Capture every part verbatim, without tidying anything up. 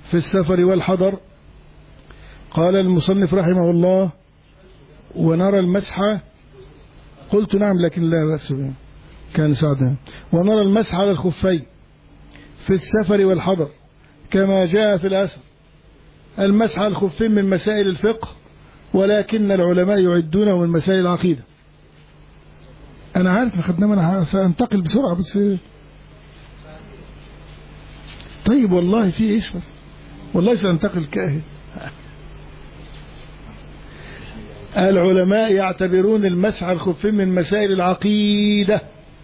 في السفر والحضر. قال المصنف رحمه الله: ونرى المسح، قلت نعم لكن لا بأس به كان سعدنا. ونرى المسح على الخفين في السفر والحضر كما جاء في الأثر. المسح على الخفين من مسائل الفقه، ولكن العلماء يعدونه من مسائل العقيدة. أنا عارف ما خدناه، أنا سأنتقل بسرعة بس. طيب والله في إيش بس، والله سأنتقل كاهل. العلماء يعتبرون المسح على الخفين من مسائل العقيدة،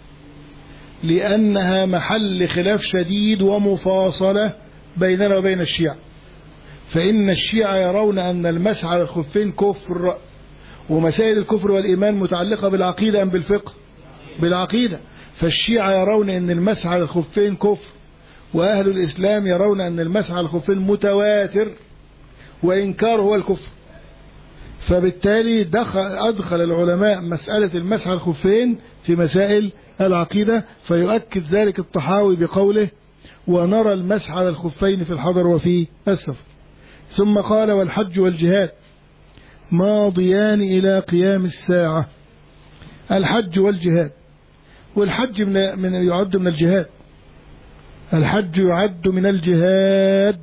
لأنها محل خلاف شديد ومفاصلة بيننا وبين الشيعة. فإن الشيعة يرون أن المسح على الخفين كفر، ومسائل الكفر والإيمان متعلقة بالعقيدة أم بالفقه؟ بالعقيدة. فالشيعة يرون أن المسح على الخفين كفر، وأهل الإسلام يرون أن المسح على الخفين متواتر، وإنكار هو الكفر. فبالتالي دخل أدخل العلماء مسألة المسح على الخفين في مسائل العقيدة. فيؤكد ذلك الطحاوي بقوله: ونرى المسح على الخفين في الحضر وفي السفر. ثم قال: والحج والجهاد ماضيان إلى قيام الساعة. الحج والجهاد، والحج من من يعد من الجهاد، الحج يعد من الجهاد.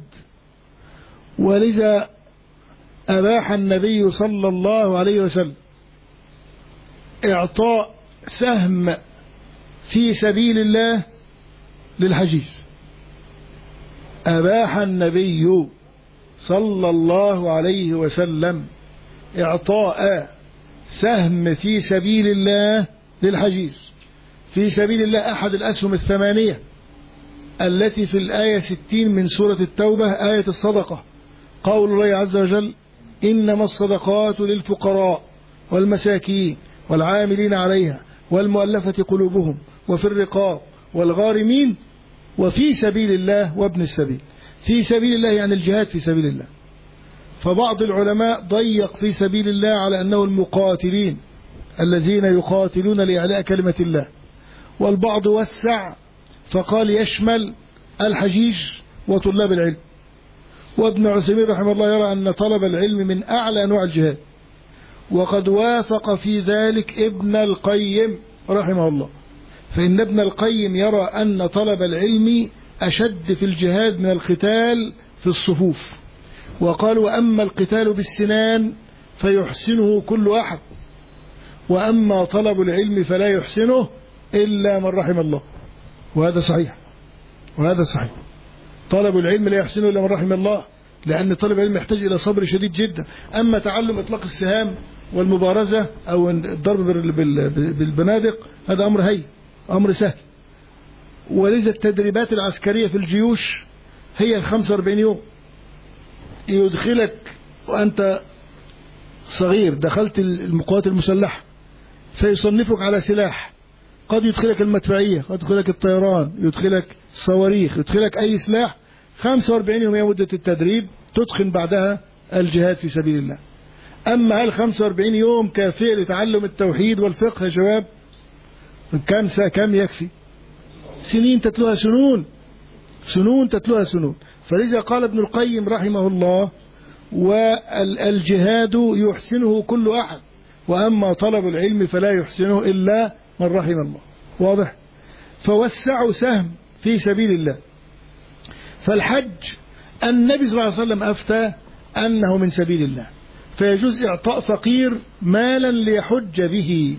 ولذا أباح النبي صلى الله عليه وسلم إعطاء سهم في سبيل الله للحجيج. أباح النبي صلى الله عليه وسلم إعطاء سهم في سبيل الله للحجيج. في سبيل الله أحد الأسهم الثمانية التي في الآية ستين من سورة التوبة، آية الصدقة. قول الله عز وجل: إنما الصدقات للفقراء والمساكين والعاملين عليها والمؤلفة قلوبهم وفي الرقاب والغارمين وفي سبيل الله وابن السبيل. في سبيل الله يعني الجهاد في سبيل الله. فبعض العلماء ضيق في سبيل الله على أنه المقاتلين الذين يقاتلون لإعلاء كلمة الله، والبعض وسع فقال يشمل الحجيج وطلاب العلم. وابن عثيمين رحمه الله يرى أن طلب العلم من أعلى أنواع الجهاد، وقد وافق في ذلك ابن القيم رحمه الله. فإن ابن القيم يرى أن طلب العلم أشد في الجهاد من القتال في الصفوف. وقال: وأما القتال بالسنان فيحسنه كل أحد، وأما طلب العلم فلا يحسنه إلا من رحم الله. وهذا صحيح، وهذا صحيح. طلب العلم لا يحسنه إلا من رحم الله، لأن طلب العلم يحتاج إلى صبر شديد جدا. أما تعلم إطلاق السهام والمبارزة أو الضرب بالبنادق هذا أمر هين، أمر سهل. ولذا التدريبات العسكرية في الجيوش هي الخمسة واربعين يوم. يدخلك وأنت صغير، دخلت القوات المسلحة فيصنفك على سلاح، قد يدخلك المدفعية، قد يدخلك الطيران، يدخلك الصواريخ، يدخلك أي سلاح. خمسة واربعين يوم هي مدة التدريب، تدخن بعدها الجهاد في سبيل الله. أما هل خمسة واربعين يوم كافية لتعلم التوحيد والفقه يا شباب؟ كم كم يكفي؟ سنين تتلوها سنون، سنون تتلوها سنون. فلذا قال ابن القيم رحمه الله: والجهاد يحسنه كل أحد، وأما طلب العلم فلا يحسنه إلا من رحم الله. واضح؟ فوسعوا سهم في سبيل الله. فالحج النبي صلى الله عليه وسلم أفتى أنه من سبيل الله، فيجوز إعطاء فقير مالا ليحج به.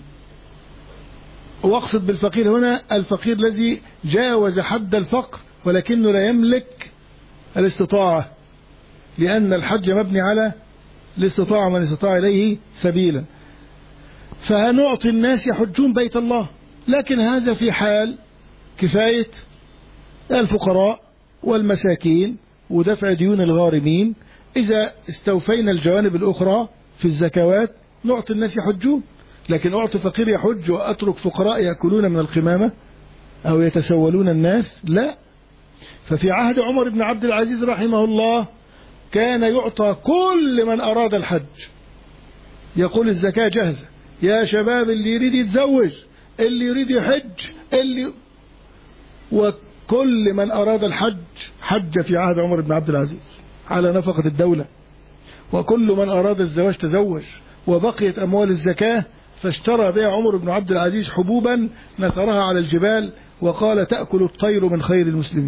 واقصد بالفقير هنا الفقير الذي جاوز حد الفقر ولكنه لا يملك الاستطاعة، لأن الحج مبني على الاستطاعة، من استطاع إليه سبيلا. فهنعطي الناس يحجون بيت الله، لكن هذا في حال كفاية الفقراء والمساكين ودفع ديون الغارمين. إذا استوفينا الجوانب الأخرى في الزكوات نعطي الناس يحجون. لكن أعطي فقير يحج وأترك فقراء يأكلون من القمامة أو يتسولون الناس؟ لا. ففي عهد عمر بن عبد العزيز رحمه الله كان يعطى كل من أراد الحج. يقول الزكاة جاهزة يا شباب، اللي يريد يتزوج، اللي يريد يحج، اللي كل من أراد الحج حج في عهد عمر بن عبد العزيز على نفقة الدولة، وكل من أراد الزواج تزوج، وبقيت أموال الزكاة فاشترى بها عمر بن عبد العزيز حبوبا نثرها على الجبال وقال تأكل الطير من خير المسلمين.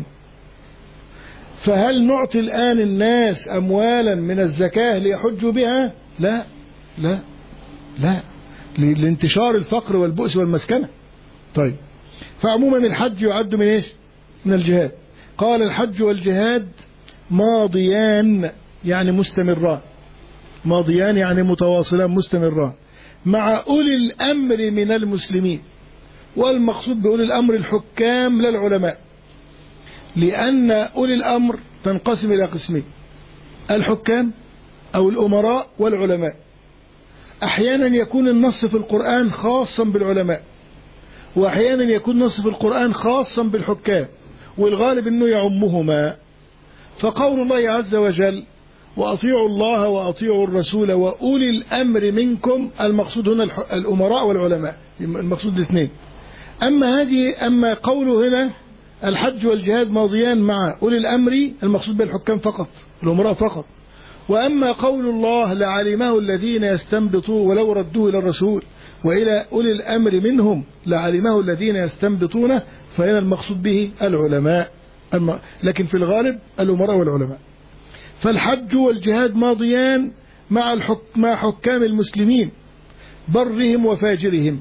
فهل نعطي الآن الناس أموالا من الزكاة ليحجوا بها؟ لا لا لا، لانتشار الفقر والبؤس والمسكنة. طيب، فعموما الحج يعد من إيش؟ من الجهاد. قال الحج والجهاد ماضيان يعني مستمران، ماضيان يعني متواصلان مستمران مع أولي الأمر من المسلمين. والمقصود بأولي الأمر الحكام لا العلماء، لأن أولي الأمر تنقسم إلى قسمين: الحكام أو الأمراء والعلماء. أحيانا يكون النص في القرآن خاصا بالعلماء، وأحيانا يكون النص في القرآن خاصا بالحكام، والغالب أنه يعمهما. فقول الله عز وجل وأطيعوا الله وأطيعوا الرسول وأولي الأمر منكم، المقصود هنا الأمراء والعلماء، المقصود الاثنين. أما هذه أما قوله هنا الحج والجهاد ماضيان مع أولي الأمر، المقصود بالحكام فقط، الأمراء فقط. وأما قول الله لعلمه الذين يستنبطون ولو ردوه إلى الرسول وإلى أولي الأمر منهم لعلمه الذين يستنبطونه، فهنا المقصود به العلماء، لكن في الغالب الأمراء والعلماء. فالحج والجهاد ماضيان مع الحك... مع حكام المسلمين برهم وفاجرهم.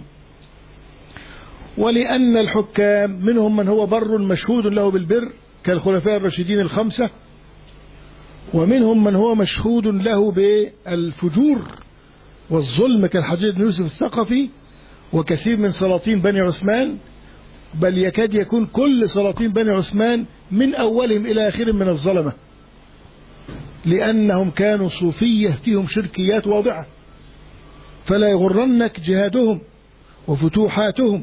ولأن الحكام منهم من هو بر مشهود له بالبر كالخلفاء الراشدين الخمسة، ومنهم من هو مشهود له بالفجور والظلم كالحجاج بن يوسف الثقفي وكثير من سلاطين بني عثمان، بل يكاد يكون كل سلاطين بني عثمان من أولهم إلى آخرهم من الظلمة، لأنهم كانوا صوفية فيهم شركيات واضحة. فلا يغرنك جهادهم وفتوحاتهم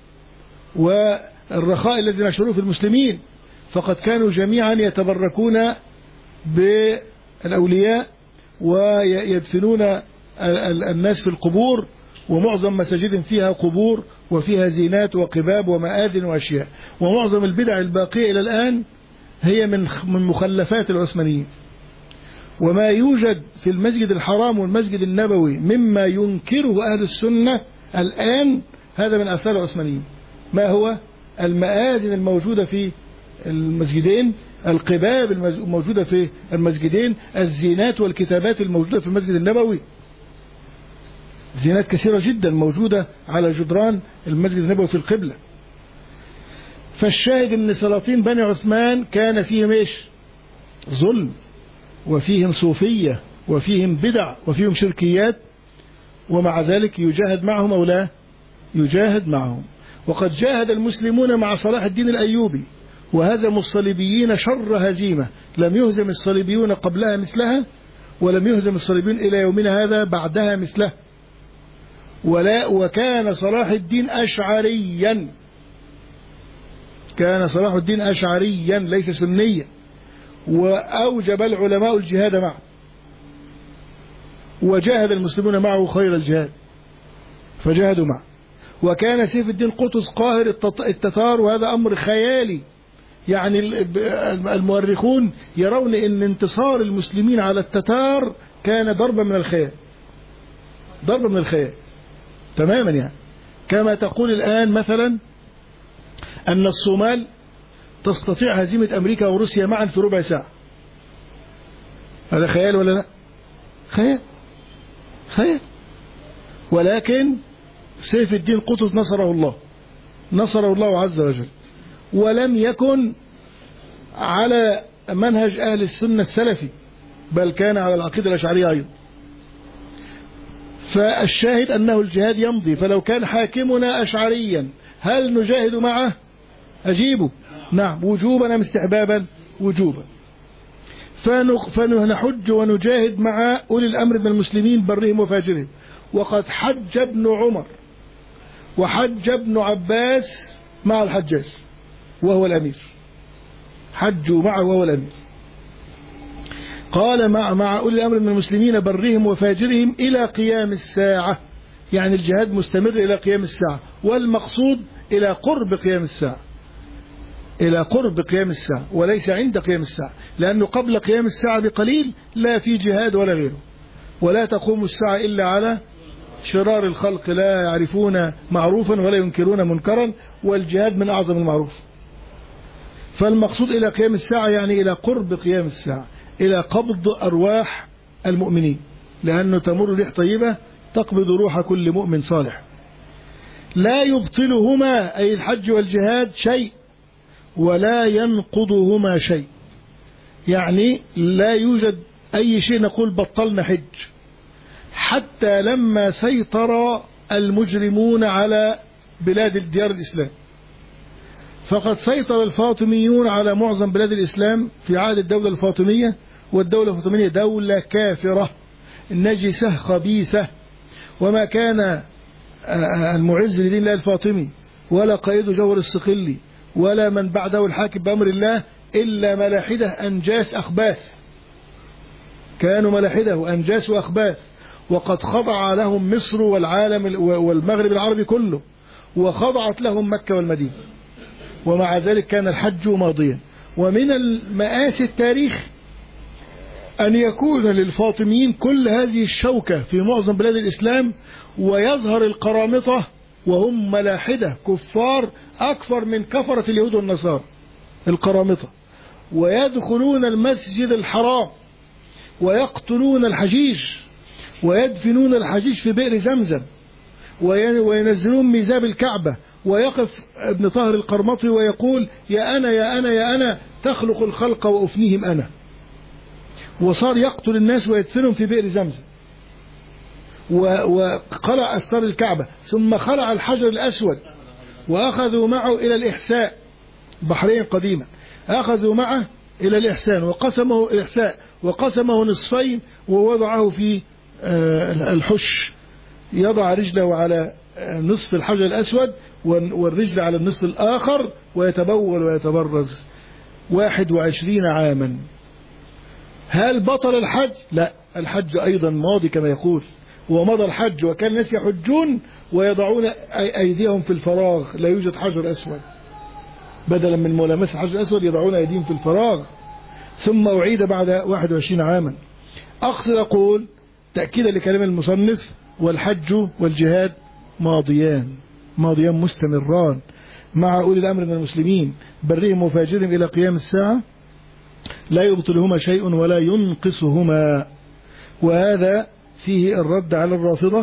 والرخاء الذي نشروه في المسلمين، فقد كانوا جميعا يتبركون بالأولياء ويدفنون الناس في القبور، ومعظم مساجد فيها قبور وفيها زينات وقباب ومآذن وأشياء. ومعظم البدع الباقية إلى الآن هي من من مخلفات العثمانيين. وما يوجد في المسجد الحرام والمسجد النبوي مما ينكره أهل السنة الآن هذا من آثار العثمانيين. ما هو؟ المآذن الموجودة في المسجدين، القباب الموجودة في المسجدين، الزينات والكتابات الموجودة في المسجد النبوي، زينات كثيرة جدا موجودة على جدران المسجد النبوي في القبلة. فالشاهد ان سلاطين بني عثمان كان فيهم ايش؟ ظلم، وفيهم صوفية، وفيهم بدع، وفيهم شركيات، ومع ذلك يجاهد معهم أو لا يجاهد معهم. وقد جاهد المسلمون مع صلاح الدين الأيوبي وهزموا الصليبيين شر هزيمة لم يهزم الصليبيون قبلها مثلها، ولم يهزم الصليبيون إلى يومنا هذا بعدها مثله. ولا وكان صلاح الدين أشعريا، كان صلاح الدين أشعريا ليس سنيا، وأوجب العلماء الجهاد معه، وجاهد المسلمون معه خير الجهاد فجاهدوا معه. وكان سيف الدين قطز قاهر التتار، وهذا أمر خيالي. يعني المؤرخون يرون أن انتصار المسلمين على التتار كان ضربا من الخيال، ضربا من الخيال تماما. يعني كما تقول الآن مثلا أن الصومال تستطيع هزيمة أمريكا وروسيا معا في ربع ساعة، هذا خيال ولا لا؟ خيال خيال. ولكن سيف الدين قطز نصره الله، نصره الله عز وجل، ولم يكن على منهج أهل السنة السلفي، بل كان على العقيدة الأشعرية أيضا. فالشاهد أنه الجهاد يمضي. فلو كان حاكمنا أشعريا هل نجاهد معه؟ أجيبه نعم، وجوبا أم استحبابا؟ وجوبا. فنحج ونجاهد مع أولي الأمر من المسلمين برهم وفاجرهم. وقد حج ابن عمر وحج ابن عباس مع الحجاج وهو الأمير، حجوا معه وهو الأمير. قال مع, مع أولي الأمر من المسلمين برهم وفاجرهم إلى قيام الساعة، يعني الجهاد مستمر إلى قيام الساعة، والمقصود إلى قرب قيام الساعة. إلى قرب قيام الساعة وليس عند قيام الساعة، لأنه قبل قيام الساعة بقليل لا في جهاد ولا غيره، ولا تقوم الساعة إلا على شرار الخلق لا يعرفون معروفا ولا ينكرون منكرا، والجهاد من أعظم المعروف. فالمقصود إلى قيام الساعة يعني إلى قرب قيام الساعة، إلى قبض أرواح المؤمنين، لأنه تمر ريح طيبة تقبض روح كل مؤمن صالح. لا يبطلهما أي الحج والجهاد شيء ولا ينقضهما شيء، يعني لا يوجد أي شيء نقول بطلنا حج، حتى لما سيطر المجرمون على بلاد ديار الإسلام، فقد سيطر الفاطميون على معظم بلاد الإسلام في عهد الدولة الفاطمية، والدولة الفاطمية دولة كافرة نجسة خبيثة، وما كان المعز لدين الله الفاطمي ولا قائد جوهر الصقلي ولا من بعده الحاكم بأمر الله إلا ملاحدة أنجاس أخباث، كانوا ملاحدة وأنجاس وأخباث، وقد خضع لهم مصر والعالم والمغرب العربي كله، وخضعت لهم مكة والمدينة، ومع ذلك كان الحج ماضيا. ومن المآسي التاريخ أن يكون للفاطميين كل هذه الشوكة في معظم بلاد الإسلام، ويظهر القرامطة وهم ملاحدة كفار أكثر من كفرة اليهود والنصارى القرامطة، ويدخلون المسجد الحرام ويقتلون الحجيج ويدفنون الحجيج في بئر زمزم وينزلون ميزاب الكعبة، ويقف ابن طاهر القرمطي ويقول يا أنا يا أنا يا أنا تخلق الخلق وأفنيهم أنا، وصار يقتل الناس ويدفنهم في بئر زمزم، وقلع أستار الكعبة، ثم خلع الحجر الأسود وأخذوا معه إلى الإحساء، بحرين قديمة أخذوا معه إلى الإحسان وقسمه الإحساء وقسمه نصفين ووضعه في الحش، يضع رجله على نصف الحجر الأسود والرجل على النصف الآخر ويتبول ويتبرز واحد وعشرين عاما. هل بطل الحج؟ لا، الحج أيضا ماضي كما يقول، ومضى الحج، وكان الناس يحجون ويضعون أيديهم في الفراغ، لا يوجد حجر أسود، بدلا من ملامسة الحجر الأسود يضعون أيديهم في الفراغ، ثم أعيد بعد واحد وعشرين عاما. أقصد أقول تأكيدا لكلام المصنف والحج والجهاد ماضيان ماضيان مستمران مع أولي الأمر من المسلمين برهم وفاجرهم إلى قيام الساعة، لا يبطلهما شيء ولا ينقصهما. وهذا فيه الرد على الرافضة.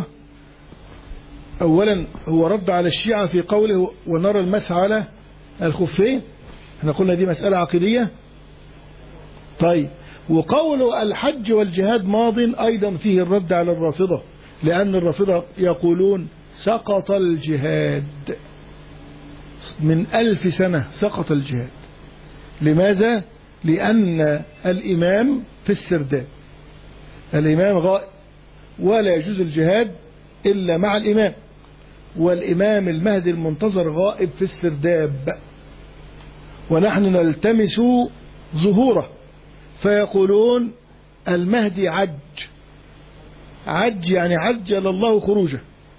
أولا هو رد على الشيعة في قوله ونرى المسح على الخفين، احنا قلنا دي مسألة عقيدية. طيب، وقوله الحج والجهاد ماض أيضا فيه الرد على الرافضة، لأن الرافضة يقولون سقط الجهاد من ألف سنة، سقط الجهاد. لماذا؟ لأن الإمام في السرداب، الإمام غائب ولا يجوز الجهاد إلا مع الإمام، والإمام المهدي المنتظر غائب في السرداب، ونحن نلتمس ظهوره، فيقولون المهدي عج عج يعني عجل الله خروجه.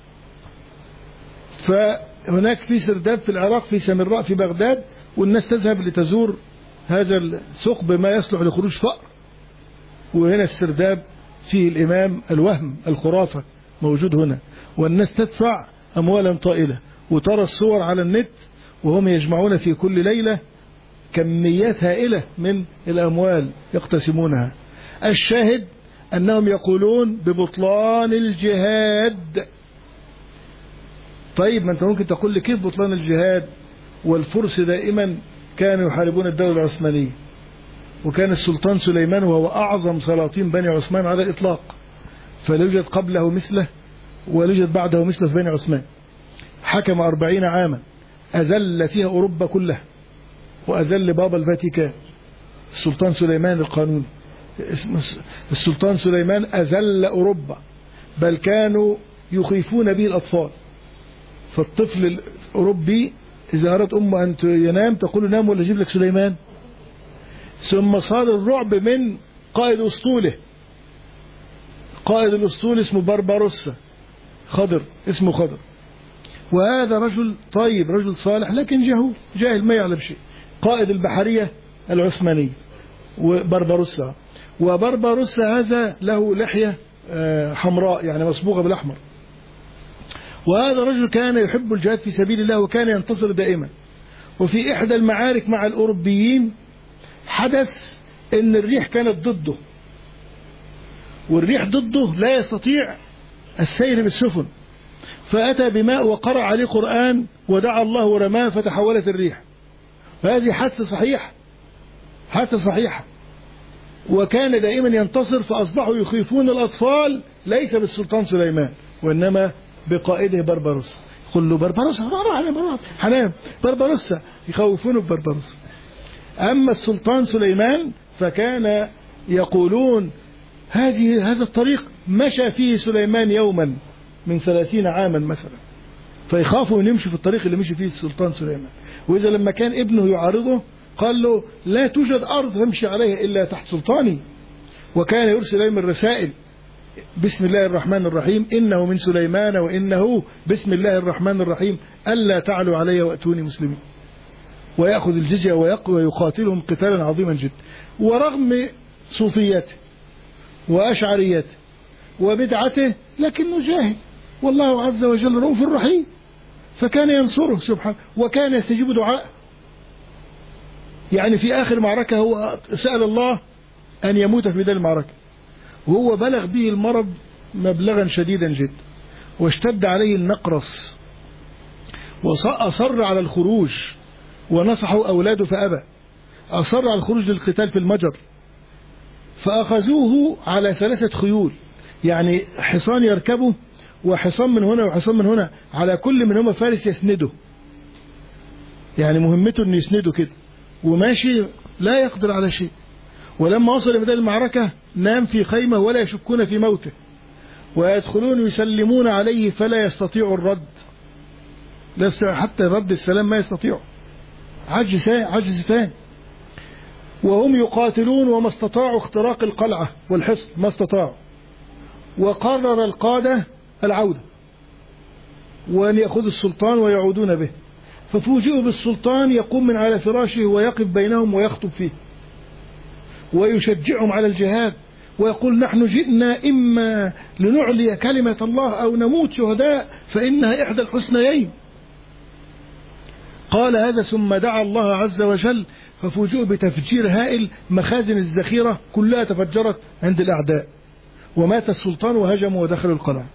فهناك في سرداب في العراق، في سامراء في بغداد، والناس تذهب لتزور هذا الثقب ما يصلح لخروج فأر، وهنا السرداب فيه الإمام الوهم الخرافة موجود هنا، والناس تدفع أموالا طائلة، وترى الصور على النت وهم يجمعون في كل ليلة كميات هائلة من الأموال يقتسمونها. الشاهد أنهم يقولون ببطلان الجهاد. طيب، ما أنت ممكن تقول لي كيف بطلان الجهاد والفرس دائما كانوا يحاربون الدولة العثمانية، وكان السلطان سليمان وهو أعظم سلاطين بني عثمان على الإطلاق، فلا يوجد قبله مثله ولا يوجد بعده مثله في بني عثمان، حكم أربعين عاما أذل فيها أوروبا كلها، وأذل بابا الفاتيكان السلطان سليمان القانوني. السلطان سليمان أذل أوروبا، بل كانوا يخيفون به الأطفال، فالطفل الأوروبي إذا أردت أمه أن ينام تقول نام ولا أجيب لك سليمان. ثم صار الرعب من قائد أسطوله، قائد الأسطول اسمه بربروسا، خضر، اسمه خضر، وهذا رجل طيب رجل صالح لكن جهول جاهل ما يعلم شيء، قائد البحرية العثمانية وبربروسا. وبربروسا هذا له لحية حمراء يعني مصبوغة بالأحمر، وهذا رجل كان يحب الجهاد في سبيل الله وكان ينتصر دائما. وفي إحدى المعارك مع الأوروبيين حدث أن الريح كانت ضده، والريح ضده لا يستطيع السير بالسفن، فأتى بماء وقرأ عليه قرآن ودعا الله ورماه فتحولت الريح. فهذه حادثة صحيح، حادثة صحيحة. وكان دائما ينتصر، فأصبحوا يخيفون الأطفال ليس بالسلطان سليمان وإنما بقائده بربروسا. يقول له بربروسا حنام بربروسا، يخوفونه ببربروسا. أما السلطان سليمان فكان يقولون هذه هذا الطريق مشى فيه سليمان يوما من ثلاثين عاما مثلا، فيخافوا أن يمشي في الطريق اللي مشي فيه السلطان سليمان. وإذا لما كان ابنه يعارضه قال له لا توجد أرض تمشي عليها إلا تحت سلطاني. وكان يرسل إليهم الرسائل بسم الله الرحمن الرحيم إنه من سليمان وإنه بسم الله الرحمن الرحيم ألا تعلوا علي وأتوني مسلمين، ويأخذ الجزية ويقاتلهم قتالا عظيما جدا. ورغم صوفيته وأشعريته وبدعته لكنه جاهل، والله عز وجل رؤوف رحيم، فكان ينصره سبحانه وكان يستجيب دعاء. يعني في آخر معركة هو سأل الله أن يموت في بداية المعركة، وهو بلغ به المرض مبلغا شديدا جدا واشتد عليه النقرس وأصر على الخروج، ونصحوا أولاده فأبى، أصر على الخروج للقتال في المجر، فأخذوه على ثلاثة خيول، يعني حصان يركبه وحصان من هنا وحصان من هنا، على كل منهما فارس يسنده، يعني مهمته أن يسنده كده وماشي لا يقدر على شيء. ولما وصل إلى بداية المعركة نام في خيمة ولا يشكون في موته، ويدخلون يسلمون عليه فلا يستطيع الرد، حتى رد السلام ما يستطيع، عجز عجز ثاني. وهم يقاتلون وما استطاعوا اختراق القلعة والحصن، ما استطاعوا. وقرر القادة العودة وأن يأخذ السلطان ويعودون به، ففوجئوا بالسلطان يقوم من على فراشه ويقف بينهم ويخطب فيه ويشجعهم على الجهاد، ويقول نحن جئنا إما لنعلي كلمة الله أو نموت شهداء فإنها إحدى الحسنيين. قال هذا ثم دعا الله عز وجل، ففوجئوا بتفجير هائل، مخازن الذخيرة كلها تفجرت عند الأعداء، ومات السلطان وهجموا ودخلوا القلعة.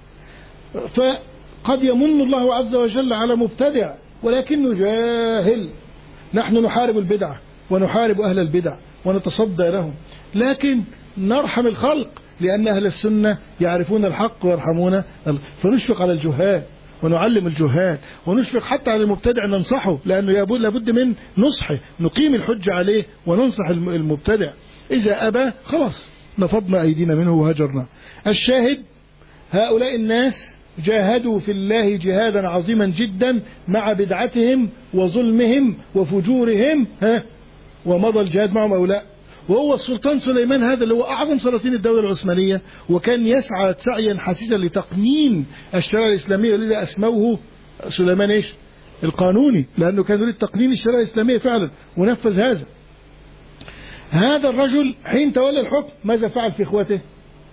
فقد يمن الله عز وجل على مبتدع ولكنه جاهل. نحن نحارب البدعة ونحارب أهل البدع ونتصدى لهم، لكن نرحم الخلق لأن أهل السنة يعرفون الحق ويرحمون، فنشفق على الجهال ونعلم الجهال، ونشفق حتى على المبتدع ننصحه، لأنه لابد من نصحه، نقيم الحج عليه وننصح المبتدع. إذا أبى خلاص نفضنا أيدينا منه وهجرنا. الشاهد هؤلاء الناس جاهدوا في الله جهادا عظيما جدا مع بدعتهم وظلمهم وفجورهم، ها ومضى الجهاد معهم أولاء. وهو السلطان سليمان هذا اللي هو أعظم سلاطين الدولة العثمانية، وكان يسعى سعيا حثيثا لتقنين الشريعة الإسلامية، ولذا أسموه سليمان إيش القانوني، لأنه كان يريد تقنين الشريعة الإسلامية فعلا ونفذ هذا. هذا الرجل حين تولى الحكم ماذا فعل في إخوته؟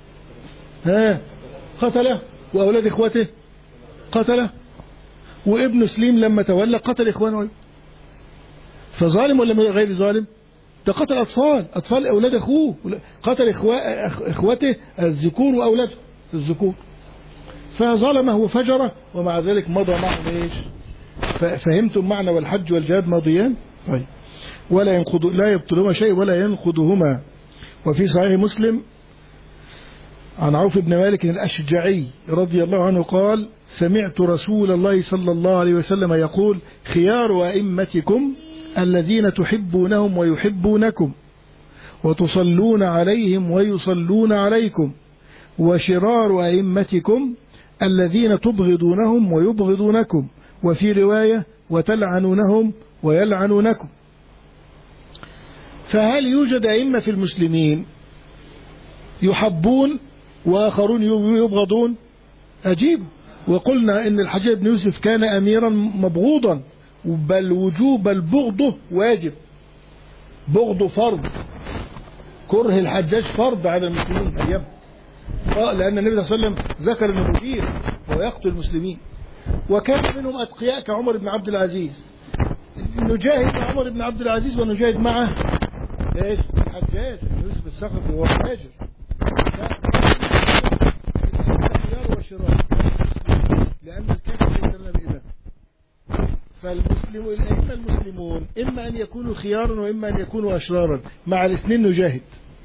ها قتله، وأولاد إخوته قتله، وابن سليم لما تولى قتل إخوانه. فظالم ولا غير ظالم؟ ده قتل أطفال أطفال أولاد أخوه، قتل إخوته الذكور وأولاده الذكور، فظلمه وفجره، ومع ذلك مضى معه إيش؟ فهمتم معنى والحج والجهاد ماضيان؟ طيب. ولا ينقض لا يبطلهما شيء ولا ينقضهما. وفي صحيح مسلم عن عوف بن مالك الأشجعي رضي الله عنه قال سمعت رسول الله صلى الله عليه وسلم يقول خيار أئمتكم الذين تحبونهم ويحبونكم وتصلون عليهم ويصلون عليكم، وشرار أئمتكم الذين تبغضونهم ويبغضونكم، وفي رواية وتلعنونهم ويلعنونكم. فهل يوجد أئمة في المسلمين يحبون وآخرون يبغضون؟ أجيب. وقلنا إن الحجاج بن يوسف كان أميرا مبغوضا، بل وجوب البغض واجب، بغض فرض، كره الحجاج فرض على المسلمين أيام، لأن النبي صلى الله عليه وسلم ذكر أنه مدير ويقتل المسلمين. وكان منهم أتقياء كعمر بن عبد العزيز، نجاهد مع عمر بن عبد العزيز ونجاهد معه ايش؟ الحجاج يوسف الثقفي وهو فاجر. خيار وشرار، لأن الكافر ليس لنا بإمام. فالمسلمون الأئمة المسلمون إما أن يكونوا خيارا وإما أن يكونوا أشرارا، مع الاثنين نجاهد.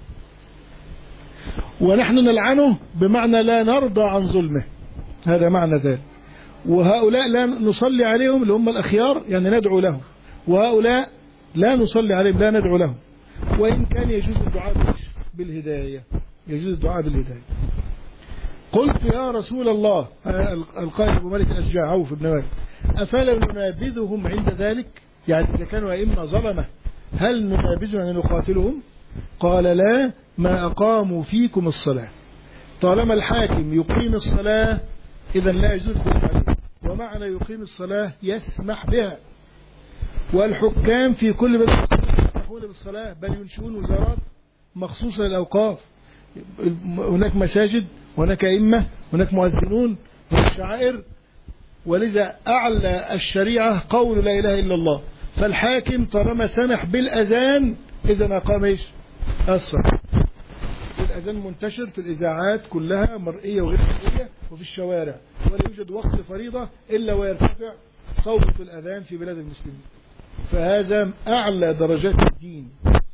ونحن نلعنه بمعنى لا نرضى عن ظلمه، هذا معنى ذلك. وهؤلاء لا نصلي عليهم اللي هم الأخيار، يعني ندعو لهم، وهؤلاء لا نصلي عليهم لا ندعو لهم. وإن كان يجوز الدعاء بالهداية، يجوز الدعاء بالهداية. قلت يا رسول الله، القائد أبو مالك الأشجاع عوف بن مالك، أفلا ننابذهم عند ذلك؟ يعني إذا كانوا أئمة ظلمة هل ننابذهم أن نقاتلهم؟ قال لا، ما أقاموا فيكم الصلاة. طالما الحاكم يقيم الصلاة إذا لا يجوز الخروج عليه، ومعنى يقيم الصلاة يسمح بها. والحكام في كل بلد يسمحون بالصلاة، بل ينشئون وزارات مخصوصة للأوقاف. هناك مساجد وهناك أئمة، هناك مؤذنون، هناك شعائر. ولذا أعلى الشريعة قول لا إله إلا الله. فالحاكم طالما سمح بالأذان إذا أقام إيش؟ الصلاة. الأذان منتشر في الإذاعات كلها، مرئية وغير مرئية، وفي الشوارع، ولا يوجد وقت فريضة إلا ويرتفع صوت الأذان في بلاد المسلمين. فهذا أعلى درجات الدين.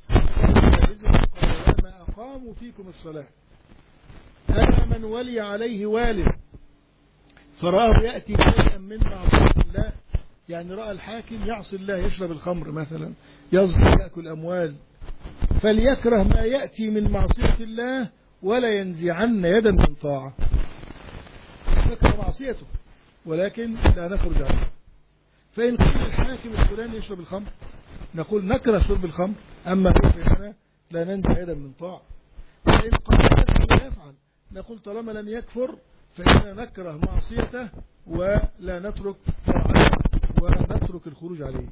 ما أقاموا فيكم الصلاة. أما من ولي عليه والد فرآه يأتي شيئا من معصية الله، يعني رأى الحاكم يعصي الله، يشرب الخمر مثلا، يظلم، يأكل أموال، فليكره ما يأتي من معصية الله ولا ينزعن يدا من طاعة. نكره معصيته ولكن لا نخرج عنه. فإن قيل الحاكم الفلاني يشرب الخمر نقول نكره شرب الخمر، أما هو فإننا لا ننزع يدا من طاعة. فإن قال لا يفعل نقول طالما لم يكفر فإننا نكره معصيته ولا نترك طاعته ونترك الخروج عليه.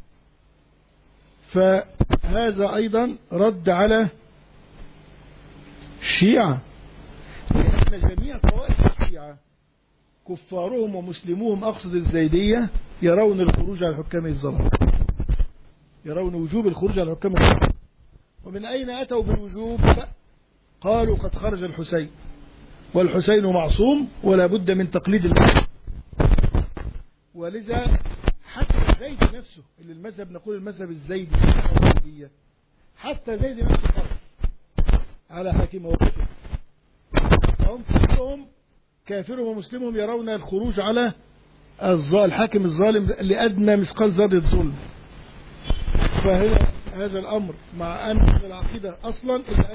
فهذا أيضا رد على الشيعة، لأن جميع طوائف الشيعة كفارهم ومسلموهم، أقصد الزيدية، يرون الخروج على الحكام الظلم، يرون وجوب الخروج على الحكام الظلم. ومن أين أتوا بالوجوب؟ قالوا قد خرج الحسين، والحسين معصوم ولا بد من تقليد المذهب. ولذا حتى زيد نفسه اللي المذهب نقول المذهب الزيدي، حتى زيد نفسه خرج على حاكمه وكفر. فهم كلهم كافرهم ومسلمهم يرون الخروج على الحاكم الظالم لأدنى مثقال ذرة ظلم. فهذا الأمر مع أن العقيدة أصلا إلا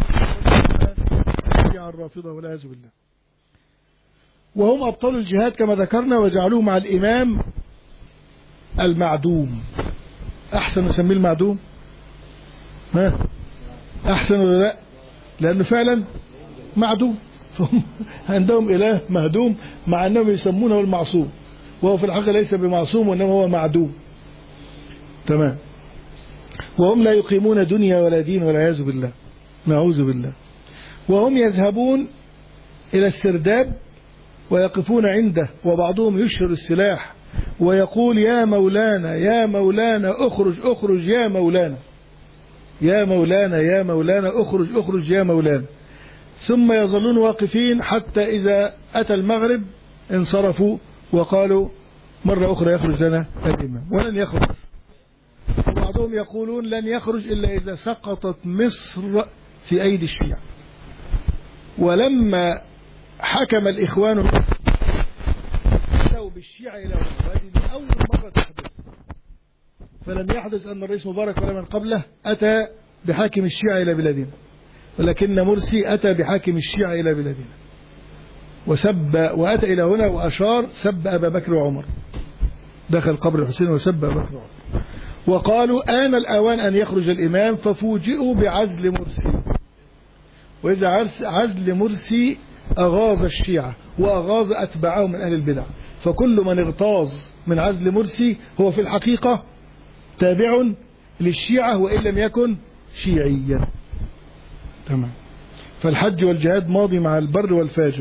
أن الرافضة والعياذ بالله. وهم أبطلوا الجهاد كما ذكرنا وجعلوه مع الإمام المعدوم. أحسن نسميه المعدوم؟ ها أحسن ولا لا؟ لأنه فعلا معدوم. عندهم إله مهدوم مع أنهم يسمونه المعصوم، وهو في الحقيقة ليس بمعصوم وإنما هو معدوم. تمام. وهم لا يقيمون دنيا ولا دين والعياذ بالله، نعوذ بالله. وهم يذهبون إلى السرداب ويقفون عنده، وبعضهم يشهر السلاح ويقول يا مولانا يا مولانا اخرج اخرج يا مولانا يا مولانا يا مولانا اخرج اخرج يا مولانا. ثم يظلون واقفين حتى إذا أتى المغرب انصرفوا وقالوا مرة أخرى يخرج لنا الإمام، ولن يخرج. وبعضهم يقولون لن يخرج إلا إذا سقطت مصر في أيدي الشيعة. ولما حكم الإخوان أتوا بالشيعة إلى هذه أول مرة تحدث، فلم يحدث أن الرئيس مبارك ولا من قبله أتى بحاكم الشيعة إلى بلادنا، ولكن مرسي أتى بحاكم الشيعة إلى بلادنا وسب، وأتى إلى هنا وأشار سب أبا بكر وعمر، دخل قبر الحسين وسب أبا بكر وعمر، وقالوا آن الأوان أن يخرج الإمام، ففوجئوا بعزل مرسي. وإذا عزل مرسي أغاظ الشيعة وأغاظ أتباعه من أهل البدع، فكل من اغتاظ من عزل مرسي هو في الحقيقة تابع للشيعة وإن لم يكن شيعيا. تمام. فالحج والجهاد ماضي مع البر والفاجر.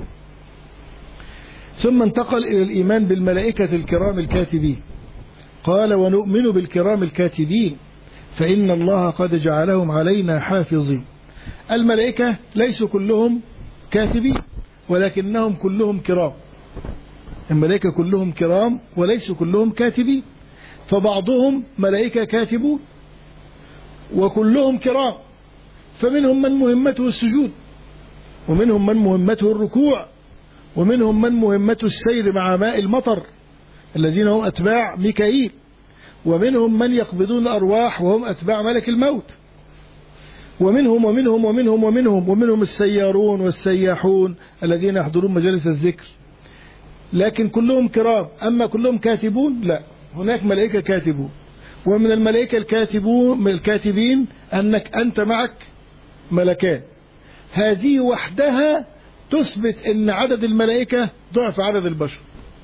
ثم انتقل إلى الإيمان بالملائكة الكرام الكاتبين. قال ونؤمن بالكرام الكاتبين فإن الله قد جعلهم علينا حافظين. الملائكة ليسوا كلهم كاتبين ولكنهم كلهم كرام. الملائكة كلهم كرام وليسوا كلهم كاتبين، فبعضهم ملائكة كاتبون وكلهم كرام، فمنهم من مهمته السجود، ومنهم من مهمته الركوع، ومنهم من مهمته السير مع ماء المطر الذين هم أتباع ميكائيل، ومنهم من يقبضون الأرواح وهم أتباع ملك الموت، ومنهم ومنهم ومنهم ومنهم ومنهم السيارون والسياحون الذين يحضرون مجالس الذكر، لكن كلهم كرام. أما كلهم كاتبون لا، هناك ملائكة كاتبون. ومن الملائكة الكاتبون من الكاتبين أنك أنت معك ملكان، هذه وحدها تثبت أن عدد الملائكة ضعف عدد البشر،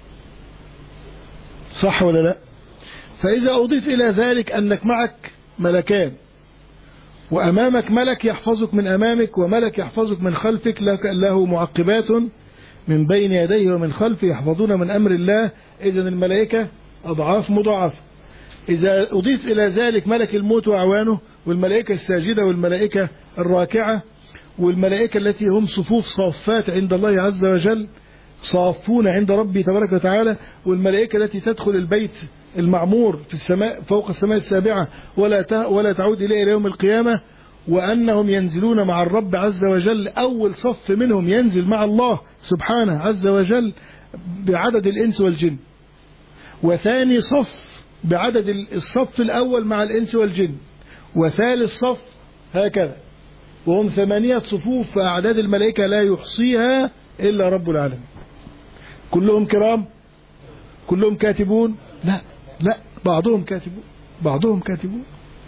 صح ولا لا؟ فإذا أضيف إلى ذلك أنك معك ملكان وأمامك ملك يحفظك من أمامك وملك يحفظك من خلفك، له معقبات من بين يديه ومن خلفه يحفظون من أمر الله، إذن الملائكة أضعاف مضاعفة. إذا أضيف إلى ذلك ملك الموت وأعوانه والملائكة الساجدة والملائكة الراكعة والملائكة التي هم صفوف صافات عند الله عز وجل صافون عند ربي تبارك وتعالى، والملائكة التي تدخل البيت المعمور في السماء فوق السماء السابعة ولا ولا تعود إليه إلى يوم القيامة، وأنهم ينزلون مع الرب عز وجل. أول صف منهم ينزل مع الله سبحانه عز وجل بعدد الإنس والجن، وثاني صف بعدد الصف الأول مع الإنس والجن، وثالث صف هكذا، وهم ثمانية صفوف، فأعداد الملائكة لا يحصيها إلا رب العالمين. كلهم كرام؟ كلهم كاتبون؟ لا لا، بعضهم كاتبون بعضهم كاتبون.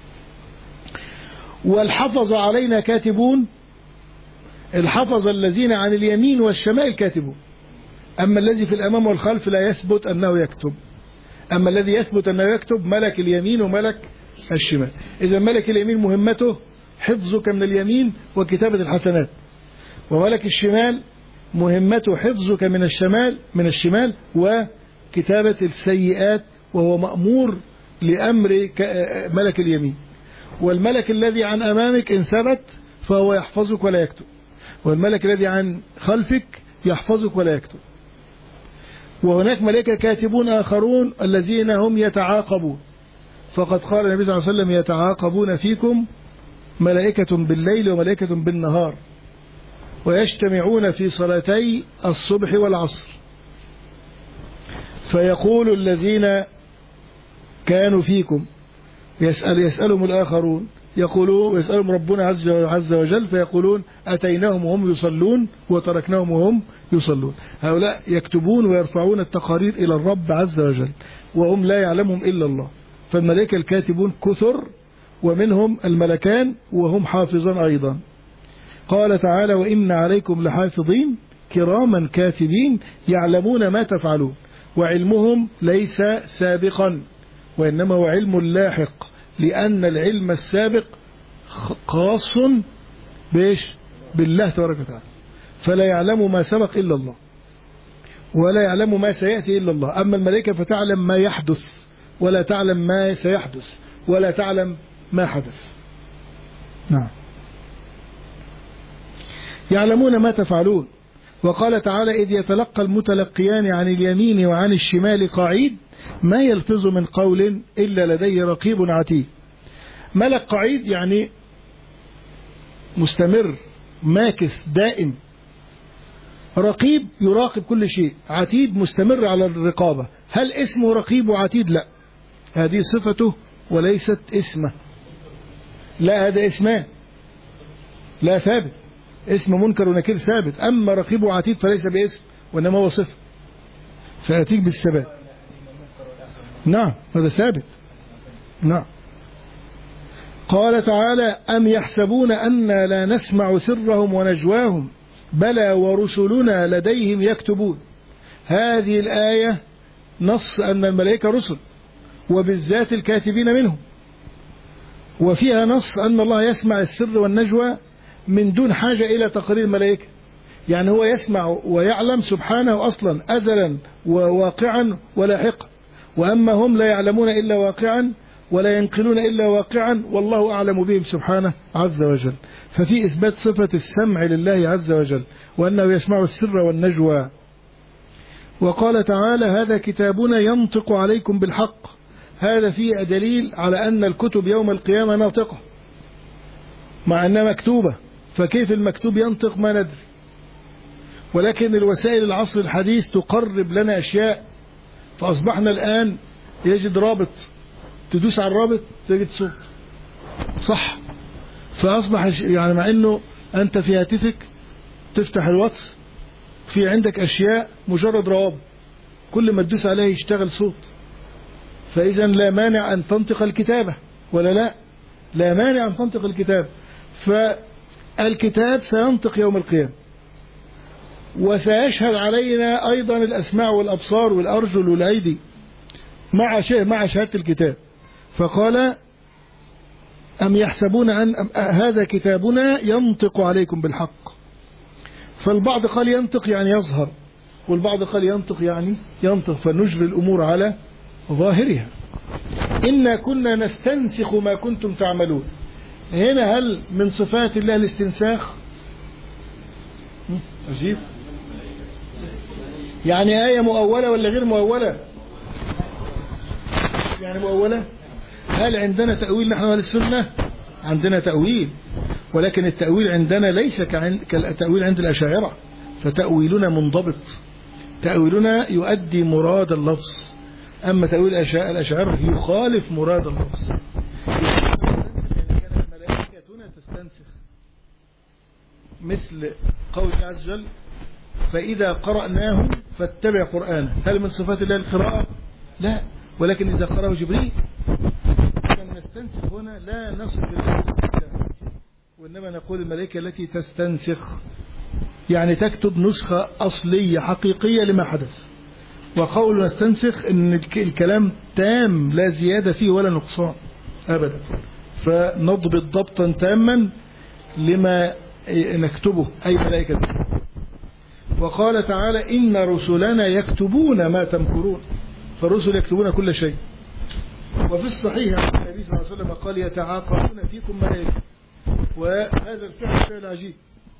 والحفظ علينا كاتبون، الحفظ الذين عن اليمين والشمال كاتبون. أما الذي في الأمام والخلف لا يثبت أنه يكتب، أما الذي يثبت أنه يكتب ملك اليمين وملك الشمال. إذا ملك اليمين مهمته حفظك من اليمين وكتابة الحسنات، وملك الشمال مهمته حفظك من الشمال من الشمال وكتابة السيئات، وهو مأمور لأمر ملك اليمين. والملك الذي عن أمامك إن ثبت فهو يحفظك ولا يكتب، والملك الذي عن خلفك يحفظك ولا يكتب. وهناك ملائكة كاتبون آخرون الذين هم يتعاقبون، فقد قال النبي صلى الله عليه وسلم يتعاقبون فيكم ملائكة بالليل وملائكة بالنهار ويجتمعون في صلاتي الصبح والعصر، فيقول الذين كانوا فيكم يسأل يسألهم الآخرون يقولون يسألهم ربنا عز وجل فيقولون أتيناهم وهم يصلون وتركناهم وهم يصلون. هؤلاء يكتبون ويرفعون التقارير إلى الرب عز وجل وهم لا يعلمهم إلا الله. فالملائكة الكاتبون كثر، ومنهم الملكان وهم حافظان أيضا. قال تعالى وإن عليكم لحافظين كراما كاتبين يعلمون ما تفعلون. وعلمهم ليس سابقا وإنما هو علم لاحق، لأن العلم السابق خاص بإيش؟ بالله تبارك وتعالى، فلا يعلم ما سبق إلا الله ولا يعلم ما سيأتي إلا الله. أما الملائكة فتعلم ما يحدث ولا تعلم ما سيحدث ولا تعلم ما حدث. نعم، يعلمون ما تفعلون. وقال تعالى إذ يتلقى المتلقيان عن اليمين وعن الشمال قعيد ما يلفظ من قول إلا لديه رقيب عتيد. ملك قعيد يعني مستمر ماكث دائم، رقيب يراقب كل شيء، عتيد مستمر على الرقابة. هل اسمه رقيب وعتيد؟ لا، هذه صفته وليست اسمه. لا، هذا اسمان لا ثابت، اسم منكر ونكير ثابت. أما رقيب وعتيد فليس باسم وإنما هو صفة سيأتيك بالثبات. نعم، هذا ثابت. نعم. قال تعالى أم يحسبون أنا لا نسمع سرهم ونجواهم بلى ورسلنا لديهم يكتبون. هذه الآية نص أن الملائكة رسل، وبالذات الكاتبين منهم. وفيها نص أن الله يسمع السر والنجوى من دون حاجة إلى تقرير الملائكة. يعني هو يسمع ويعلم سبحانه أصلا أزلا وواقعا ولاحقا، وأما هم لا يعلمون إلا واقعا ولا ينقلون إلا واقعا، والله أعلم بهم سبحانه عز وجل. ففي إثبات صفة السمع لله عز وجل، وأنه يسمع السر والنجوى. وقال تعالى: هذا كتابنا ينطق عليكم بالحق. هذا فيه دليل على أن الكتب يوم القيامة ناطقة مع أنها مكتوبة، فكيف المكتوب ينطق ما ندري. ولكن الوسائل العصر الحديث تقرب لنا أشياء، فأصبحنا الآن يجد رابط، تدوس على الرابط تجد صوت، صح؟ فأصبح يعني مع أنه أنت في هاتفك تفتح الواتس في عندك أشياء مجرد روابط، كل ما تدوس عليه يشتغل صوت. فإذا لا مانع أن تنطق الكتابة، ولا لا؟ لا مانع أن تنطق الكتاب. فالكتاب سينطق يوم القيامة، وسيشهد علينا أيضا الأسماع والأبصار والأرجل والأيدي مع مع شهادة الكتاب. فقال: أم يحسبون أن هذا كتابنا ينطق عليكم بالحق. فالبعض قال ينطق يعني يظهر، والبعض قال ينطق يعني ينطق، فنجري الأمور على ظاهرها. إنا كنا نستنسخ ما كنتم تعملون. هنا هل من صفات الله الاستنساخ؟ عجيب. يعني آية مؤولة ولا غير مؤولة؟ يعني مؤولة. هل عندنا تأويل نحن أهل السنة؟ عندنا تأويل، ولكن التأويل عندنا ليس كالتأويل عند الأشاعرة، فتأويلنا منضبط، تأويلنا يؤدي مراد اللفظ. أما تأويل الأشاعرة يخالف مراد اللفظ. كانت ملائكتنا تستنسخ، مثل قول الله عز وجل: فإذا قرأناه فاتبع قرآنه. هل من صفات الله القراءة؟ لا، ولكن إذا قرأه جبريل. كما نستنسخ هنا لا نصف بالله، وإنما نقول الملائكة التي تستنسخ، يعني تكتب نسخة أصلية حقيقية لما حدث. وقول نستنسخ إن الكلام تام لا زيادة فيه ولا نقصان أبدا، فنضبط ضبطا تاما لما نكتبه أي ملائكة. وقال تعالى: إن رسلنا يكتبون ما تمكرون. فالرسل يكتبون كل شيء. وفي الصحيح عن النبي صلى الله عليه وسلم قال: يتعاقبون فيكم ملائكة. وهذا الفعل فعل عجيب.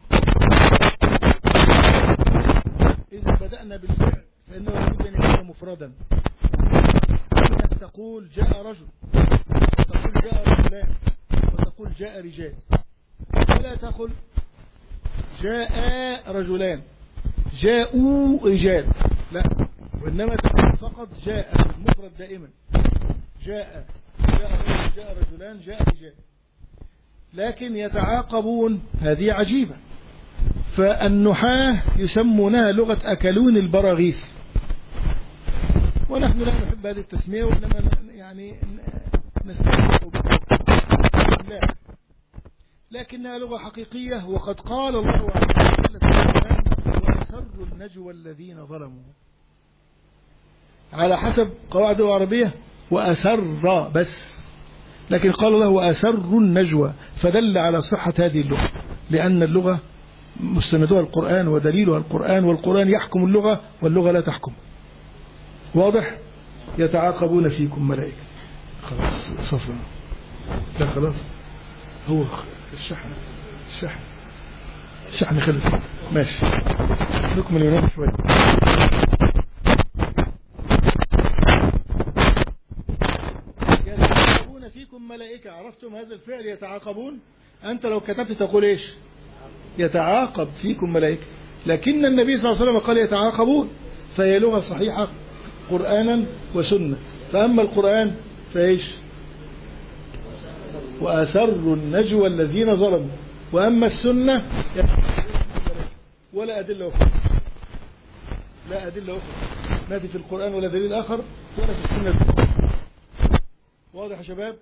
إذا بدأنا بالفعل فإنه يجب أن يكون مفردا. إنك تقول جاء رجل، وتقول جاء رجلان، وتقول جاء رجال، ولا تقل جاء رجلان جاءوا رجال، لا، وإنما تقول فقط جاء المفرد دائما، جاء جاء رجل جاء رجلان جاء رجال. لكن يتعاقبون هذه عجيبة. فالنحاة يسمونها لغة أكلون البراغيث، ونحن لا نحب هذه التسمية، وإنما يعني نستمتع بها، لكنها لغة حقيقية. وقد قال الله عز وجل في القرآن: وأسروا النجوى الذين ظلموا. على حسب قواعد العربية وأسر بس، لكن قال الله وأسروا النجوى، فدل على صحة هذه اللغة، لأن اللغة مستندها القرآن ودليلها القرآن، والقرآن يحكم اللغة واللغة لا تحكم. واضح؟ يتعاقبون فيكم ملائكة. خلاص صفا، لا خلاص، هو الشحن الشحن الشحن خلص، ماشي، نكمل ونام شوية. يتعاقبون فيكم ملائكة. عرفتم هذا الفعل يتعاقبون؟ أنت لو كتبت تقول إيش؟ يتعاقب فيكم ملائكة، لكن النبي صلى الله عليه وسلم قال يتعاقبون، فهي لغة صحيحة قرآنا وسنة. فأما القرآن فإيش؟ وأسروا النجوى الذين ظلموا. وأما السنة ولا أدلة أخرى، لا أدلة أخرى، ما في القرآن ولا دليل آخر ولا في السنة. واضح يا شباب؟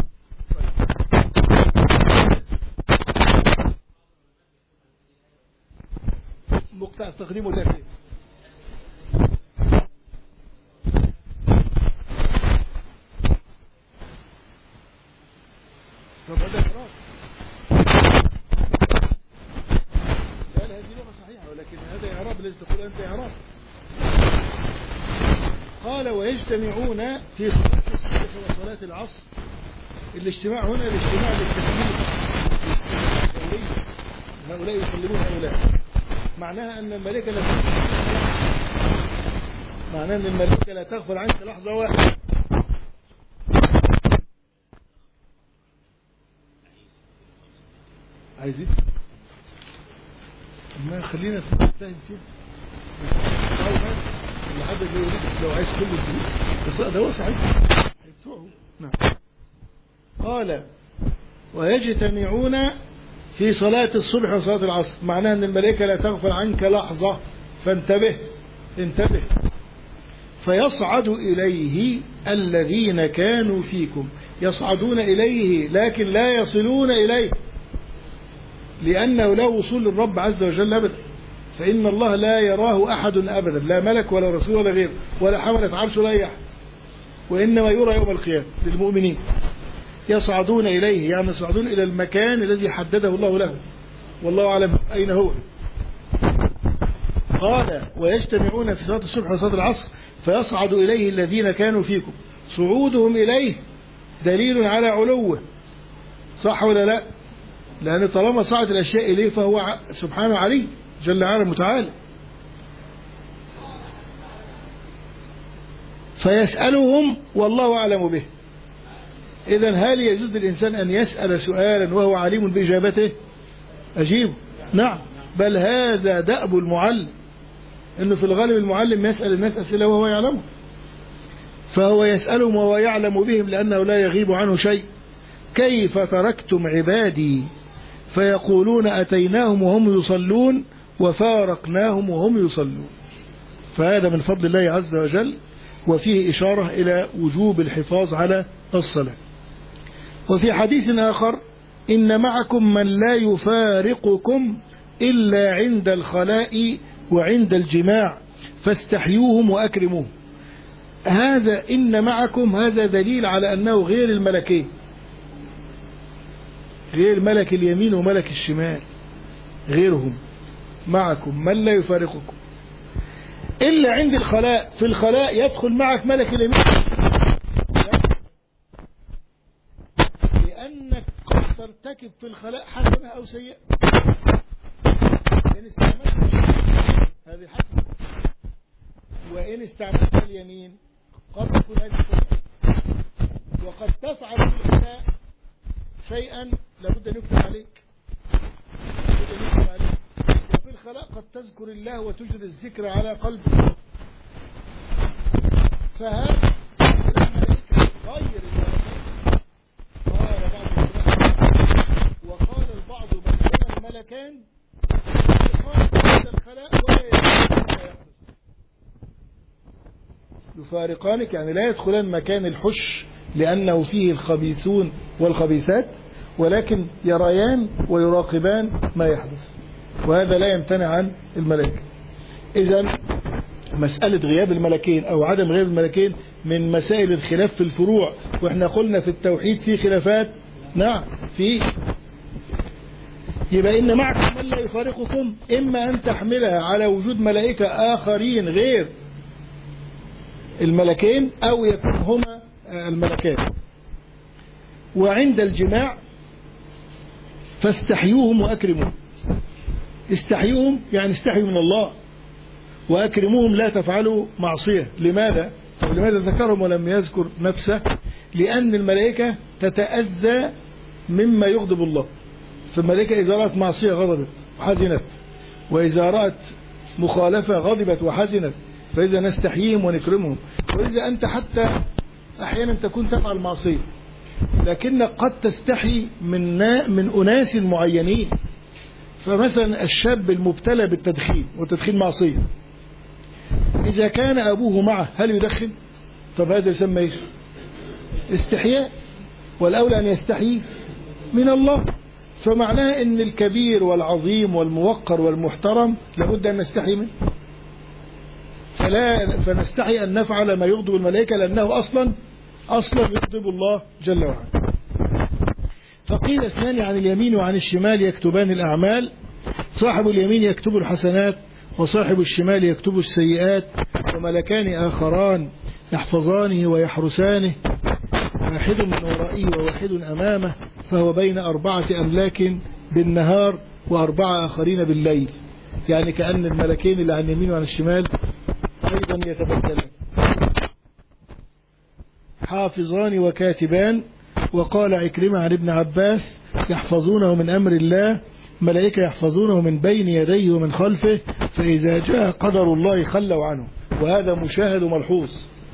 مقطع التقديم والتأخير. الذي تقول أنت يا رب. قال ويجتمعون في صلاة الصبح وصلاة العصر. الاجتماع هنا الاجتماع للتسليم، هؤلاء يسلمون هؤلاء، معناها أن الملائكة لا معناها أن الملائكة لا تغفل عنك لحظة واحدة. عايزين ما خلينا نتفاهم فيه اللي حد يريد لو عايز كل الدين ده هو صحيح بتوعه. نعم. قال ويجتمعون في صلاة الصبح وصلاة العصر، معناها أن الملائكة لا تغفل عنك لحظة، فانتبه انتبه. فيصعد إليه الذين كانوا فيكم، يصعدون إليه لكن لا يصلون إليه، لأنه لا وصول للرب عز وجل أبدا، فإن الله لا يراه أحد أبدا، لا ملك ولا رسول ولا غير ولا حملة عرش ولا أي أحد، وإنما يرى يوم القيامة للمؤمنين. يصعدون إليه يعني يصعدون إلى المكان الذي حدده الله له، والله أعلم أين هو. قال ويجتمعون في صلاة الصبح وصلاة العصر فيصعد إليه الذين كانوا فيكم. صعودهم إليه دليل على علوه، صح ولا لا؟ لأن طالما صعد الأشياء إليه فهو سبحانه علي جل وعلا متعالى. فيسألهم والله أعلم به. إذن هل يجوز للإنسان أن يسأل سؤالا وهو عليم بإجابته؟ أجيبه نعم، بل هذا دأب المعلم، إنه في الغالب المعلم يسأل الناس أسئلة وهو يعلمه، فهو يسألهم وهو يعلم بهم لأنه لا يغيب عنه شيء. كيف تركتم عبادي فيقولون أتيناهم وهم يصلون وفارقناهم وهم يصلون. فهذا من فضل الله عز وجل، وفيه إشارة إلى وجوب الحفاظ على الصلاة. وفي حديث آخر إن معكم من لا يفارقكم إلا عند الخلاء وعند الجماع فاستحيوهم وأكرموهم. هذا إن معكم هذا دليل على أنه غير الملكين، غير ملك اليمين وملك الشمال، غيرهم معكم من لا يفارقكم إلا عند الخلاء. في الخلاء يدخل معك ملك اليمين لأنك قد ترتكب في الخلاء حسنة أو سيئة، إن استعملت هذه حسنة، وإن استعملت اليمين قد تكون هذه سيئة، وقد تفعل في الخلاء شيئا لابد أن يكتب عليك، لابد أن يكتب عليك. وفي الخلاء قد تذكر الله وتجري الذكر على قلبك، فهذا غير قال بعض وقال البعض بينهما الملكان يفارقان الخلاء ولا يحدث، يفارقانك يعني لا يدخلان مكان الحش لأنه فيه الخبيثون والخبيثات، ولكن يريان ويراقبان ما يحدث، وهذا لا يمتنع عن الملائكة. إذن مسألة غياب الملكين أو عدم غياب الملكين من مسائل الخلاف في الفروع، وإحنا قلنا في التوحيد في خلافات، نعم في. يبقى إن معكم من لا يفارقكم، إما أن تحملها على وجود ملائكة آخرين غير الملكين أو يكون هما الملكان. وعند الجماع فاستحيوهم وأكرموهم. استحيوهم يعني استحيوا من الله، وأكرموهم لا تفعلوا معصية. لماذا؟ لماذا ذكرهم ولم يذكر نفسه؟ لأن الملائكة تتأذى مما يغضب الله، فالملائكة إذا رأت معصية غضبت وحزنت، وإذا رأت مخالفة غضبت وحزنت، فإذا نستحييهم ونكرمهم. وإذا أنت حتى أحيانا تكون تفعل معصية لكنك قد تستحي من من أناس معينين، فمثلا الشاب المبتلى بالتدخين، والتدخين معصية، إذا كان أبوه معه هل يدخن؟ طب هذا يسمى إيش؟ استحياء، والأولى أن يستحيي من الله. فمعناه أن الكبير والعظيم والموقر والمحترم لابد أن نستحي منه، فلا فنستحي أن نفعل ما يغضب الملائكة لأنه أصلا أصلا يغضب الله جل وعلا. فقيل اثنان عن اليمين وعن الشمال يكتبان الأعمال، صاحب اليمين يكتب الحسنات وصاحب الشمال يكتب السيئات، وملكان آخران يحفظانه ويحرسانه، واحد من ورائه وواحد أمامه، فهو بين أربعة أملاك بالنهار وأربعة آخرين بالليل. يعني كأن الملكين اللي عن اليمين وعن الشمال أيضا يتبدلان، حافظان وكاتبان. وقال عكرمة عن ابن عباس: يحفظونه من أمر الله، ملائكة يحفظونه من بين يديه ومن خلفه، فإذا جاء قدر الله خلوا عنه. وهذا مشاهد وملحوظ.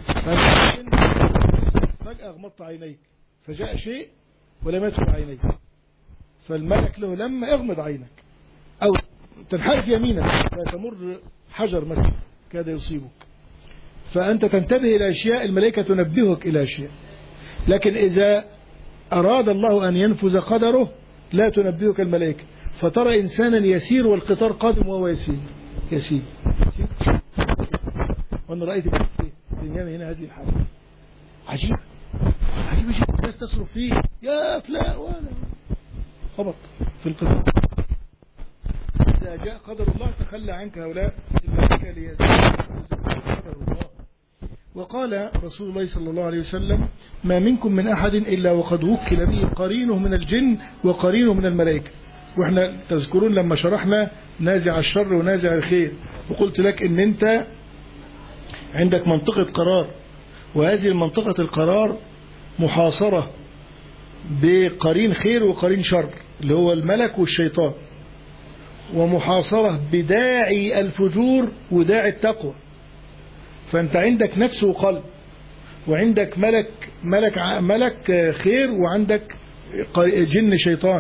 فجأة غمضت عينيك فجاء شيء ولم يدخل عينيك، فالملك له لما اغمض عينك أو تنحرف يمينك فتمر حجر مثلا كاد يصيبك، فأنت تنتبه إلى أشياء، الملائكة تنبهك إلى أشياء. لكن إذا أراد الله أن ينفذ قدره لا تنبهك الملائكة، فترى إنسانا يسير والقطار قادم وهو يسير يسير, يسير. وأنا رأيت بنيامي هنا هذه الحالة عجيبة عجيبة جدا. الناس تصرف فيه يا فلان ولا خبط في القطار. إذا جاء قدر الله تخلى عنك هؤلاء الملائكة ليزيدوا قدر الله. وقال رسول الله صلى الله عليه وسلم: ما منكم من أحد إلا وقد وكل به قرينه من الجن وقرينه من الملائكة. وإحنا تذكرون لما شرحنا نازع الشر ونازع الخير، وقلت لك إن أنت عندك منطقة قرار، وهذه المنطقة القرار محاصرة بقرين خير وقرين شر اللي هو الملك والشيطان، ومحاصرة بداعي الفجور وداعي التقوى. فأنت عندك نفس وقلب، وعندك ملك ملك ملك خير، وعندك جن شيطان.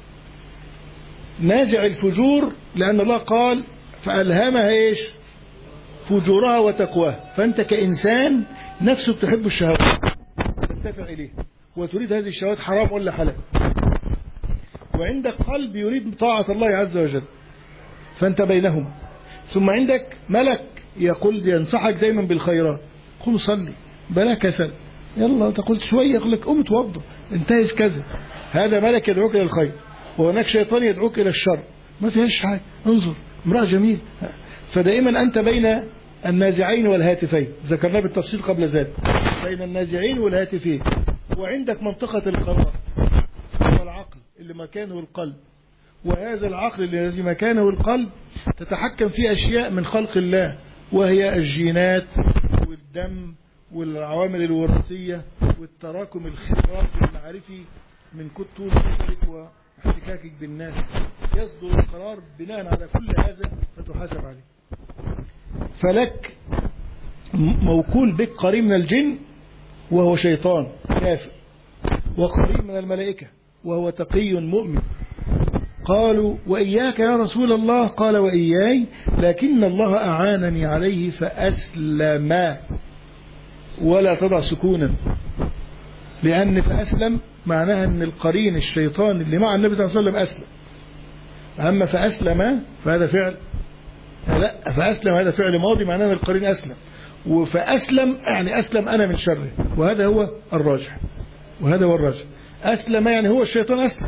نازع الفجور لأن الله قال: فألهمها إيش؟ فجورها وتقواها. فأنت كإنسان نفسك تحب الشهوات تدفع إليه وتريد هذه الشهوات حرام ولا حلال، وعندك قلب يريد طاعة الله عز وجل، فأنت بينهم. ثم عندك ملك يقول ينصحك دايما بالخيرات: قم صلي بلا كسل، يلا تقول شوية يقول لك قم توضى انتهز كذا. هذا ملك يدعوك إلى الخير، وهناك شيطان يدعوك إلى الشر. ما فيهاش حاجة، انظر امرأة جميل. فدائما أنت بين النازعين والهاتفين، ذكرنا بالتفصيل قبل ذلك، بين النازعين والهاتفين. وعندك منطقة القرار والعقل اللي مكانه القلب، وهذا العقل الذي مكانه القلب تتحكم في أشياء من خلق الله، وهي الجينات والدم والعوامل الوراثية والتراكم الخبرات والمعرفي من طول عمرك واحتكاكك بالناس. يصدر القرار بناء على كل هذا فتحاسب عليه. فلك موكول بك قريب من الجن وهو شيطان كافر، وقريب من الملائكة وهو تقي مؤمن. قالوا: وإياك يا رسول الله؟ قال: وإياي، لكن الله أعانني عليه فأسلم. ولا تضع سكونا، لأن فأسلم معناها أن القرين الشيطان اللي مع النبي صلى الله عليه وسلم أسلم. أما فأسلم فهذا فعل، لا، فأسلم هذا فعل ماضي معناه أن القرين أسلم، وفأسلم يعني أسلم أنا من شره، وهذا هو الراجح وهذا هو الراجح. أسلم يعني هو الشيطان أسلم،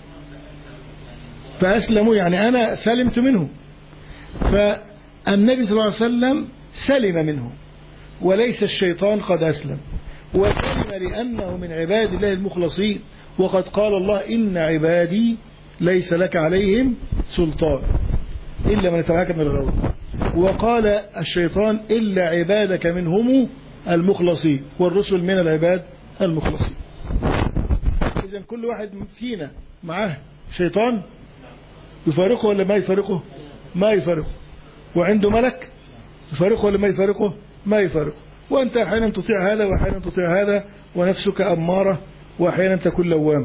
فأسلموا يعني أنا سلمت منه. فالنبي صلى الله عليه وسلم سلم منه، وليس الشيطان قد أسلم، وسلم لأنه من عباد الله المخلصين. وقد قال الله: إن عبادي ليس لك عليهم سلطان إلا من اتبعك من الغاوين. وقال الشيطان: إلا عبادك منهم المخلصين، والرسل من العباد المخلصين. إذن كل واحد فينا معاه شيطان يفارقه ولا ما يفارقه؟ ما يفارقه. وعنده ملك يفارقه ولا ما يفارقه؟ ما يفارقه. وأنت أحيانا تطيع هذا وأحيانا تطيع هذا، ونفسك أمارة وأحيانا تكون لوام.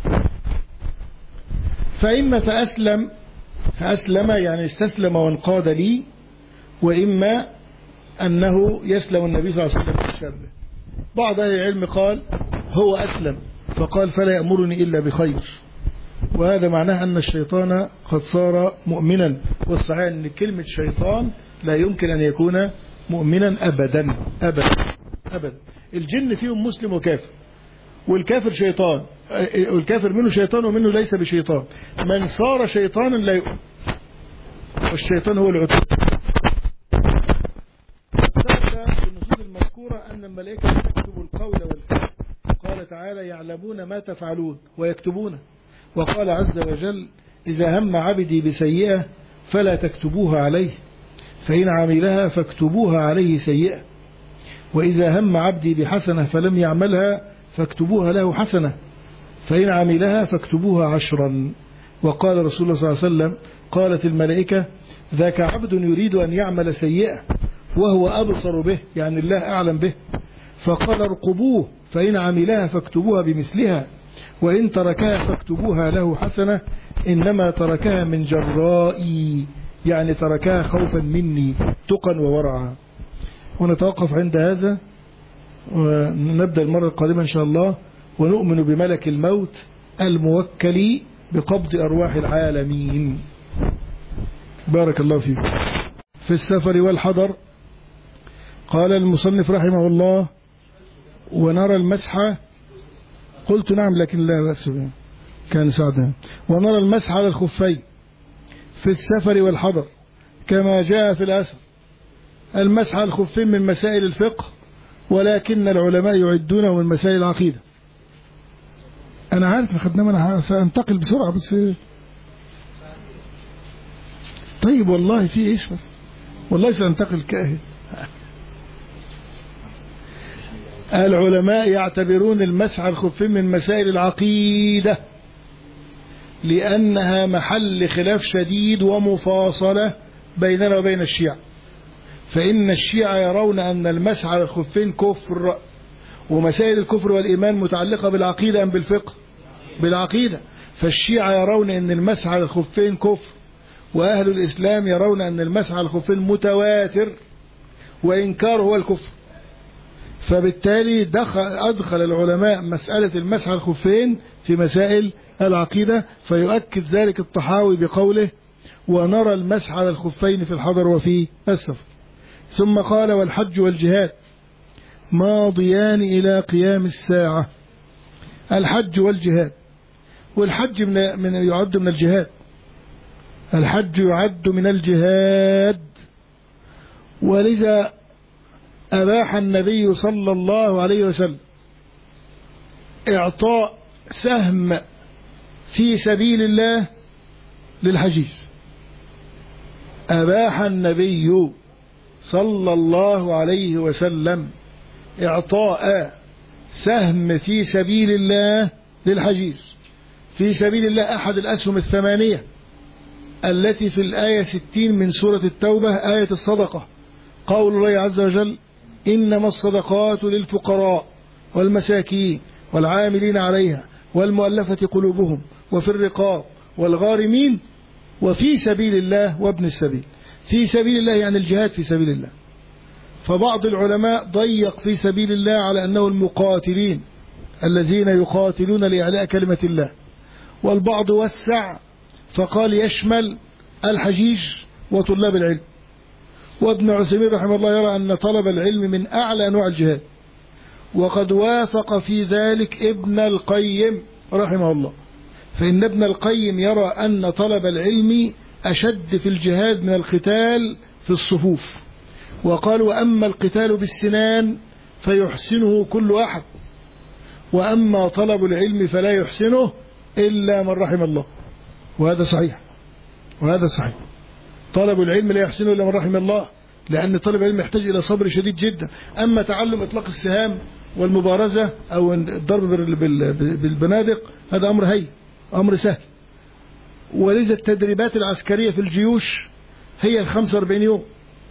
فإما فأسلم فأسلم يعني استسلم وانقاد لي، وإما أنه يسلم النبي صلى الله عليه وسلم من شره. بعض أهل العلم قال هو أسلم فقال: فلا يأمرني إلا بخير. وهذا معناه أن الشيطان قد صار مؤمنا. والصحيح أن كلمة شيطان لا يمكن أن يكون مؤمنا أبدا أبدا أبدا. الجن فيهم مسلم وكافر، والكافر شيطان، والكافر منه شيطان ومنه ليس بشيطان. من صار شيطانا لا يؤمن، والشيطان هو العتوب. ثبت في النصوص المذكورة أن الملائكة تكتب القول والفعل، قال تعالى يعلمون ما تفعلون ويكتبونه، وقال عز وجل إذا هم عبدي بسيئة فلا تكتبوها عليه فإن عملها فاكتبوها عليه سيئة، وإذا هم عبدي بحسنة فلم يعملها فاكتبوها له حسنة فإن عملها فاكتبوها عشرا. وقال رسول الله صلى الله عليه وسلم قالت الملائكة ذاك عبد يريد أن يعمل سيئة وهو أبصر به، يعني الله أعلم به، فقال ارقبوه فإن عملها فاكتبوها بمثلها وإن تركها فاكتبوها له حسنة إنما تركها من جرائي، يعني تركها خوفا مني تقا وورعا. ونتوقف عند هذا ونبدأ المرة القادمة إن شاء الله، ونؤمن بملك الموت الموكل بقبض أرواح العالمين. بارك الله فيكم. في السفر والحضر قال المصنف رحمه الله ونرى المسح، قلت نعم لكن لا بأس به كان سعدها، ونرى المسح على الخفين في السفر والحضر كما جاء في الأثر. المسح على الخفين من مسائل الفقه، ولكن العلماء يعدونه من مسائل العقيدة. أنا عارف خدنا، أنا سأنتقل بسرعة بس. طيب والله في إيش بس، والله سأنتقل كاهل. العلماء يعتبرون المسح على الخفين من مسائل العقيدة لأنها محل خلاف شديد ومفاصلة بيننا وبين الشيعة. فإن الشيعة يرون أن المسح على الخفين كفر، ومسائل الكفر والإيمان متعلقة بالعقيدة أم بالفقه؟ بالعقيدة. فالشيعة يرون أن المسح على الخفين كفر، وأهل الإسلام يرون أن المسح على الخفين متواتر وإنكار هو الكفر. فبالتالي دخل أدخل العلماء مسألة المسح على الخفين في مسائل العقيدة، فيؤكد ذلك الطحاوي بقوله ونرى المسح على الخفين في الحضر وفي السفر. ثم قال والحج والجهاد ماضيان إلى قيام الساعة. الحج والجهاد، والحج من من يعد من الجهاد، الحج يعد من الجهاد، ولذا أباح النبي صلى الله عليه وسلم إعطاء سهم في سبيل الله للحجيج. أباح النبي صلى الله عليه وسلم إعطاء سهم في سبيل الله للحجيج. في سبيل الله أحد الأسهم الثمانية التي في الآية ستين من سورة التوبة، آية الصدقة، قول الله عز وجل إنما الصدقات للفقراء والمساكين والعاملين عليها والمؤلفة قلوبهم وفي الرقاب والغارمين وفي سبيل الله وابن السبيل. في سبيل الله يعني الجهاد في سبيل الله. فبعض العلماء ضيق في سبيل الله على أنه المقاتلين الذين يقاتلون لإعلاء كلمة الله، والبعض وسع فقال يشمل الحجيج وطلاب العلم. وابن عثيمين رحمه الله يرى أن طلب العلم من أعلى أنواع الجهاد، وقد وافق في ذلك ابن القيم رحمه الله، فإن ابن القيم يرى أن طلب العلم أشد في الجهاد من القتال في الصفوف. وقال وأما القتال بالسنان فيحسنه كل أحد، وأما طلب العلم فلا يحسنه إلا من رحم الله. وهذا صحيح، وهذا صحيح. طلب العلم لا يحسنه إلا من رحم الله، لأن طلب العلم يحتاج إلى صبر شديد جدا. أما تعلم إطلاق السهام والمبارزة أو الضرب بالبنادق هذا أمر هين، أمر سهل. ولذا التدريبات العسكرية في الجيوش هي الخمسة واربعين يوم.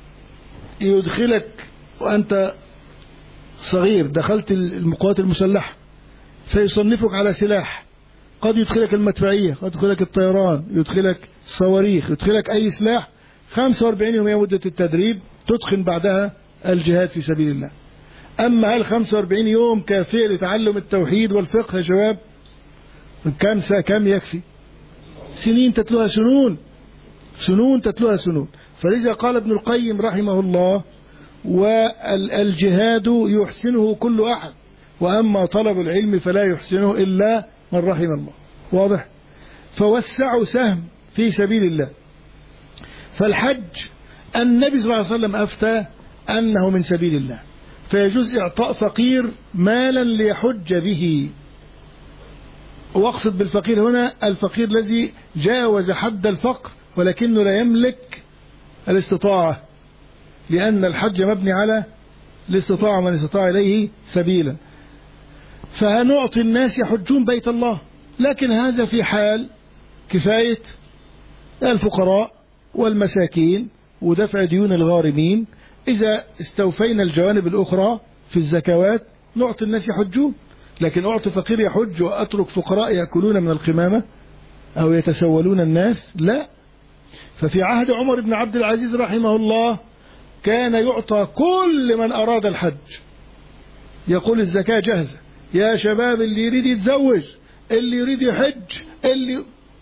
يدخلك وأنت صغير دخلت القوات المسلحة فيصنفك على سلاح، قد يدخلك المدفعية، قد يدخلك الطيران، يدخلك الصواريخ، يدخلك أي سلاح. خمسة واربعين يوم هي مدة التدريب، تدخن بعدها الجهاد في سبيل الله. أما هل خمسة واربعين يوم كافية لتعلم التوحيد والفقه يا شباب؟ كم سا كم يكفي؟ سنين تتلوها سنون، سنون تتلوها سنون. فلذا قال ابن القيم رحمه الله والجهاد يحسنه كل أحد، وأما طلب العلم فلا يحسنه إلا من رحم الله. واضح؟ فوسعوا سهم في سبيل الله، فالحج النبي صلى الله عليه وسلم أفتى أنه من سبيل الله، فيجوز إعطاء فقير مالا ليحج به. وأقصد بالفقير هنا الفقير الذي جاوز حد الفقر ولكنه لا يملك الاستطاعة، لأن الحج مبني على الاستطاعة، من استطاع إليه سبيلا. فهنعطي الناس يحجون بيت الله، لكن هذا في حال كفاية الفقراء والمساكين ودفع ديون الغارمين. إذا استوفينا الجوانب الأخرى في الزكوات نعطي الناس يحجون، لكن أعطي فقير يحج وأترك فقراء يأكلون من القمامة أو يتسولون الناس، لا. ففي عهد عمر بن عبد العزيز رحمه الله كان يعطى كل من أراد الحج، يقول الزكاة جاهزة يا شباب، اللي يريد يتزوج، اللي يريد يحج، اللي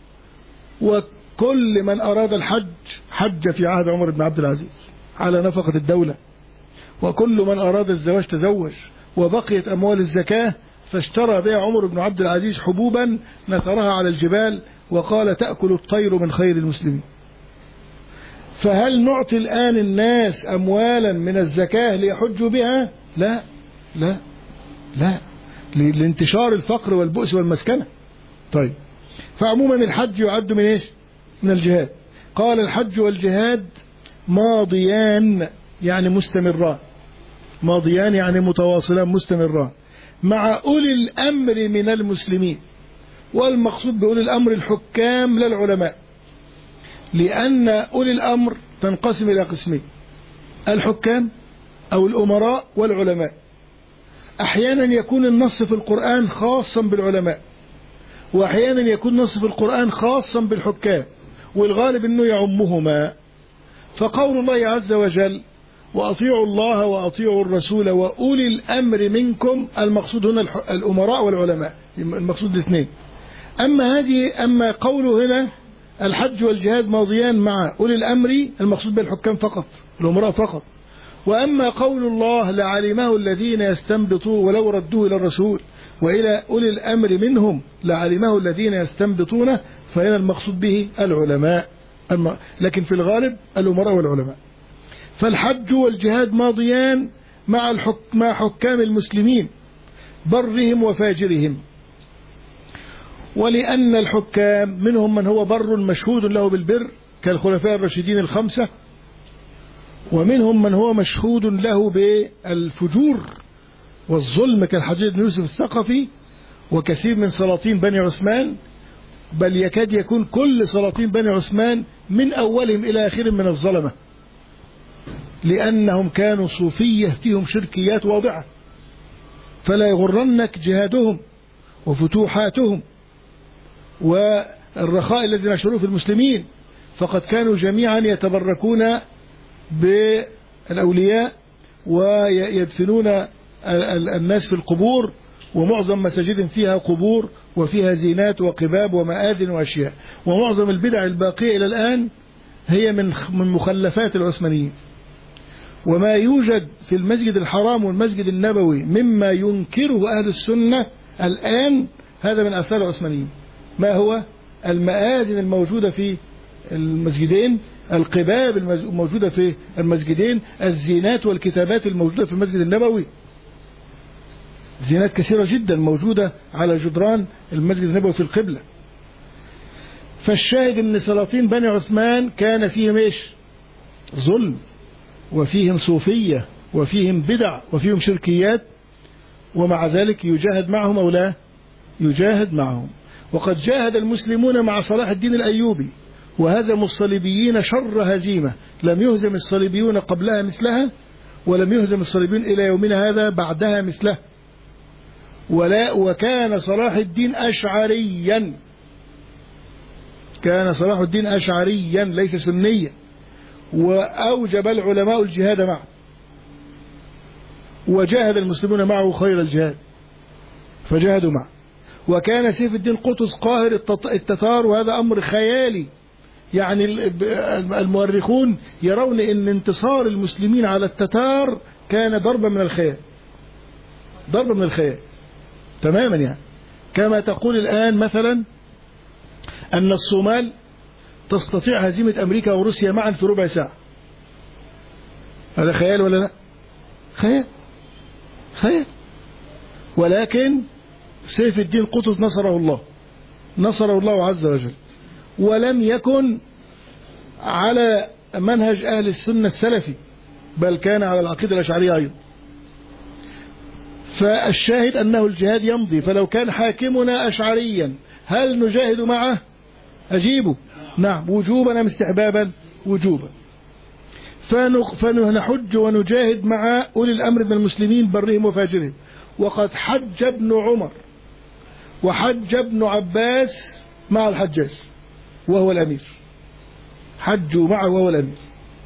وكل من أراد الحج حج في عهد عمر بن عبد العزيز على نفقة الدولة، وكل من أراد الزواج تزوج. وبقيت أموال الزكاة فاشترى بها عمر بن عبد العزيز حبوبا نثرها على الجبال وقال تأكل الطير من خير المسلمين. فهل نعطي الآن الناس أموالا من الزكاة ليحجوا بها؟ لا لا لا، لانتشار الفقر والبؤس والمسكنة. طيب، فعموما الحج يعد من إيش؟ من الجهاد. قال الحج والجهاد ماضيان يعني مستمران، ماضيان يعني متواصلان مستمران مع أولي الأمر من المسلمين. والمقصود بأولي الأمر الحكام لا العلماء، لأن أولي الأمر تنقسم إلى قسمين: الحكام أو الأمراء والعلماء. أحيانا يكون النص في القرآن خاصا بالعلماء، وأحيانا يكون النص في القرآن خاصا بالحكام، والغالب أنه يعمهما. فقول الله عز وجل وأطيعوا الله وأطيعوا الرسول وأولي الأمر منكم، المقصود هنا الأمراء والعلماء، المقصود الاثنين. أما هذه أما قوله هنا الحج والجهاد ماضيان مع أولي الأمر، المقصود بالحكام فقط، الأمراء فقط. وأما قول الله لعلمه الذين يستنبطون ولو ردوه إلى الرسول وإلى أولي الأمر منهم لعلمه الذين يستنبطونه، فهنا المقصود به العلماء، لكن في الغالب الأمراء والعلماء. فالحج والجهاد ماضيان مع الحك... مع حكام المسلمين برهم وفاجرهم. ولأن الحكام منهم من هو بر مشهود له بالبر كالخلفاء الراشدين الخمسة، ومنهم من هو مشهود له بالفجور والظلم كالحجاج بن يوسف الثقفي وكثير من سلاطين بني عثمان، بل يكاد يكون كل سلاطين بني عثمان من أولهم إلى آخرهم من الظلمة، لأنهم كانوا صوفية فيهم شركيات واضحة. فلا يغرنك جهادهم وفتوحاتهم والرخاء الذي نشروه في المسلمين، فقد كانوا جميعا يتبركون بالأولياء ويدفنون الناس في القبور، ومعظم مساجد فيها قبور وفيها زينات وقباب ومآذن وأشياء. ومعظم البدع الباقية إلى الآن هي من من مخلفات العثمانيين. وما يوجد في المسجد الحرام والمسجد النبوي مما ينكره أهل السنة الآن هذا من آثار العثمانيين. ما هو؟ المآذن الموجودة في المسجدين، القباب الموجودة في المسجدين، الزينات والكتابات الموجودة في المسجد النبوي، زينات كثيرة جدا موجودة على جدران المسجد النبوي في القبلة. فالشاهد ان سلاطين بني عثمان كان فيهم ايش؟ ظلم، وفيهم صوفية، وفيهم بدع، وفيهم شركيات، ومع ذلك يجاهد معهم أو لا يجاهد معهم. وقد جاهد المسلمون مع صلاح الدين الأيوبي وهزموا الصليبيين شر هزيمة لم يهزم الصليبيون قبلها مثلها، ولم يهزم الصليبيون إلى يومنا هذا بعدها مثله. ولا وكان صلاح الدين أشعريا، كان صلاح الدين أشعريا ليس سنيا، وأوجب العلماء الجهاد معه، وجاهد المسلمون معه خير الجهاد فجاهدوا معه. وكان سيف الدين قطز قاهر التتار، وهذا أمر خيالي. يعني المؤرخون يرون أن انتصار المسلمين على التتار كان ضربا من الخيال، ضربا من الخيال تماما. يعني كما تقول الآن مثلا أن الصومال تستطيع هزيمة أمريكا وروسيا معا في ربع ساعة. هذا خيال ولا لا؟ خيال خيال. ولكن سيف الدين قطز نصره الله، نصره الله عز وجل، ولم يكن على منهج أهل السنة السلفي، بل كان على العقيدة الأشعرية أيضا. فالشاهد أنه الجهاد يمضي. فلو كان حاكمنا أشعريا هل نجاهد معه؟ أجيبه نعم، وجوبا أم استحبابا؟ وجوبا. فنحج ونجاهد مع أولي الأمر من المسلمين برهم وفاجرهم. وقد حج ابن عمر وحج ابن عباس مع الحجاج وهو الأمير، حجوا معه وهو الأمير.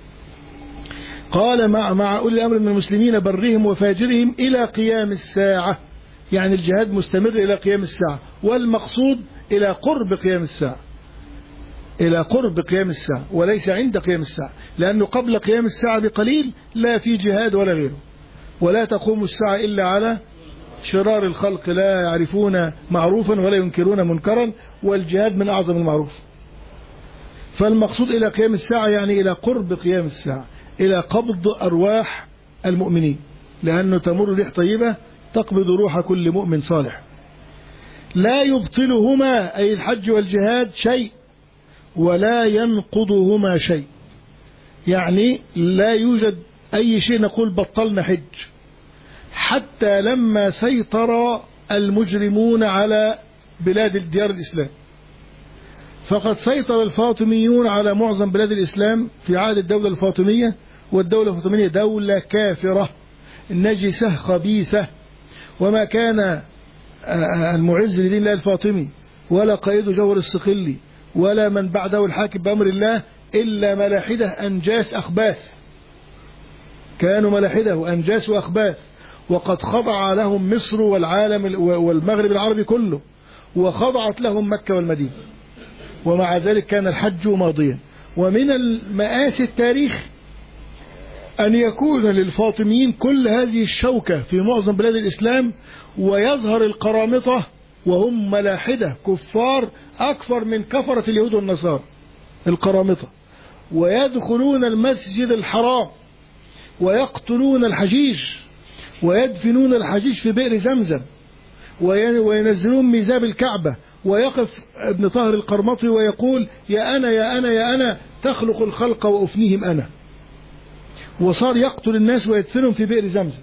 قال مع, مع أولي الأمر من المسلمين برهم وفاجرهم إلى قيام الساعة، يعني الجهاد مستمر إلى قيام الساعة، والمقصود إلى قرب قيام الساعة، إلى قرب قيام الساعة وليس عند قيام الساعة، لأنه قبل قيام الساعة بقليل لا في جهاد ولا غيره، ولا تقوم الساعة إلا على شرار الخلق لا يعرفون معروفا ولا ينكرون منكرا، والجهاد من أعظم المعروف. فالمقصود إلى قيام الساعة يعني إلى قرب قيام الساعة، إلى قبض أرواح المؤمنين، لأنه تمر ريح طيبة تقبض روح كل مؤمن صالح. لا يبطلهما أي الحج والجهاد شيء ولا ينقضهما شيء، يعني لا يوجد أي شيء نقول بطلنا حج. حتى لما سيطر المجرمون على بلاد ديار الإسلام، فقد سيطر الفاطميون على معظم بلاد الإسلام في عهد الدولة الفاطمية، والدولة الفاطمية دولة كافرة نجسة خبيثة، وما كان المعز لدين الله الفاطمي ولا قائد جور الصقلي ولا من بعده الحاكم بأمر الله إلا ملاحدة أنجاس أخباث، كانوا ملاحدة وأنجاس وأخباث، وقد خضع لهم مصر والعالم والمغرب العربي كله، وخضعت لهم مكة والمدينة، ومع ذلك كان الحج ماضيا. ومن المآسي التاريخ أن يكون للفاطميين كل هذه الشوكة في معظم بلاد الإسلام، ويظهر القرامطة وهم ملاحدة كفار أكثر من كفرة اليهود والنصارى القرامطة، ويدخلون المسجد الحرام ويقتلون الحجيج ويدفنون الحجيج في بئر زمزم وينزلون ميزاب الكعبة، ويقف ابن طاهر القرمطي ويقول يا أنا يا أنا يا أنا تخلق الخلق وأفنيهم أنا، وصار يقتل الناس ويدفنهم في بئر زمزم،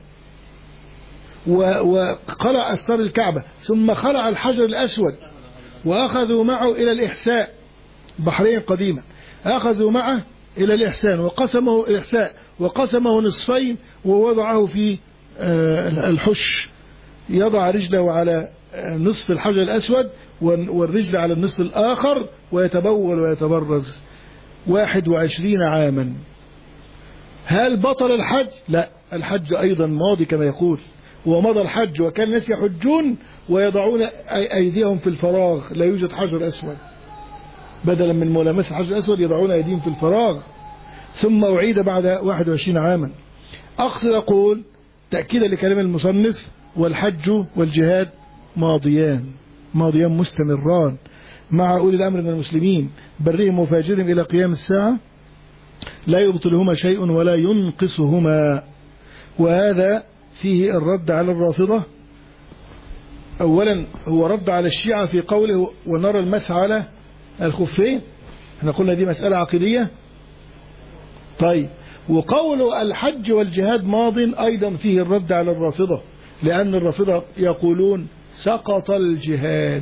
وقلع أستار الكعبة، ثم خلع الحجر الأسود وأخذوا معه إلى الإحساء، بحرين قديما أخذوا معه إلى الإحسان وقسمه الإحساء وقسمه نصفين ووضعه في الحش، يضع رجله على نصف الحجر الأسود والرجل على النصف الآخر ويتبول ويتبرز واحد وعشرين عاما. هل بطل الحج؟ لا، الحج أيضا ماضي كما يقول، ومضى الحج، وكان الناس يحجون ويضعون أيديهم في الفراغ، لا يوجد حجر أسود، بدلا من ملامسة الحجر الأسود يضعون أيديهم في الفراغ، ثم أعيد بعد واحد وعشرين عاما. أقصد أقول تأكيدا لكلام المصنف والحج والجهاد ماضيان ماضيان مستمران مع أولي الأمر من المسلمين برهم وفاجرهم إلى قيام الساعة، لا يبطلهما شيء ولا ينقصهما. وهذا فيه الرد على الرافضة. أولا هو رد على الشيعة في قوله ونرى المسح على الخفين، احنا قلنا دي مسألة عقيدية. طيب، وقوله الحج والجهاد ماض أيضا فيه الرد على الرافضة، لأن الرافضة يقولون سقط الجهاد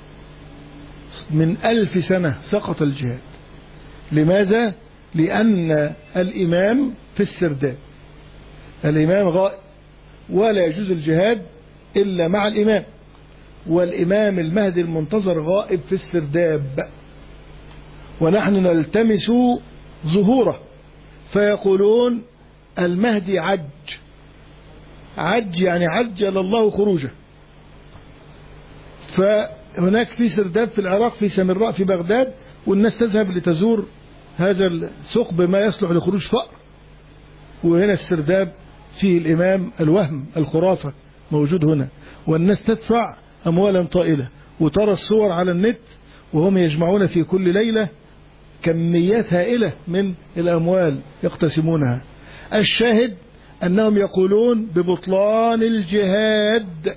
من ألف سنة، سقط الجهاد. لماذا؟ لأن الإمام في السرداب، الإمام غائب ولا يجوز الجهاد إلا مع الإمام، والإمام المهدي المنتظر غائب في السرداب، ونحن نلتمس ظهوره، فيقولون المهدي عج عج يعني عجل الله خروجه. فهناك في سرداب في العراق، في سامراء في بغداد، والناس تذهب لتزور هذا الثقب ما يصلح لخروج فأر، وهنا السرداب فيه الإمام الوهم الخرافة موجود هنا، والناس تدفع أموالا طائلة، وترى الصور على النت وهم يجمعون في كل ليلة كميات هائلة من الأموال يقتسمونها. الشاهد أنهم يقولون ببطلان الجهاد.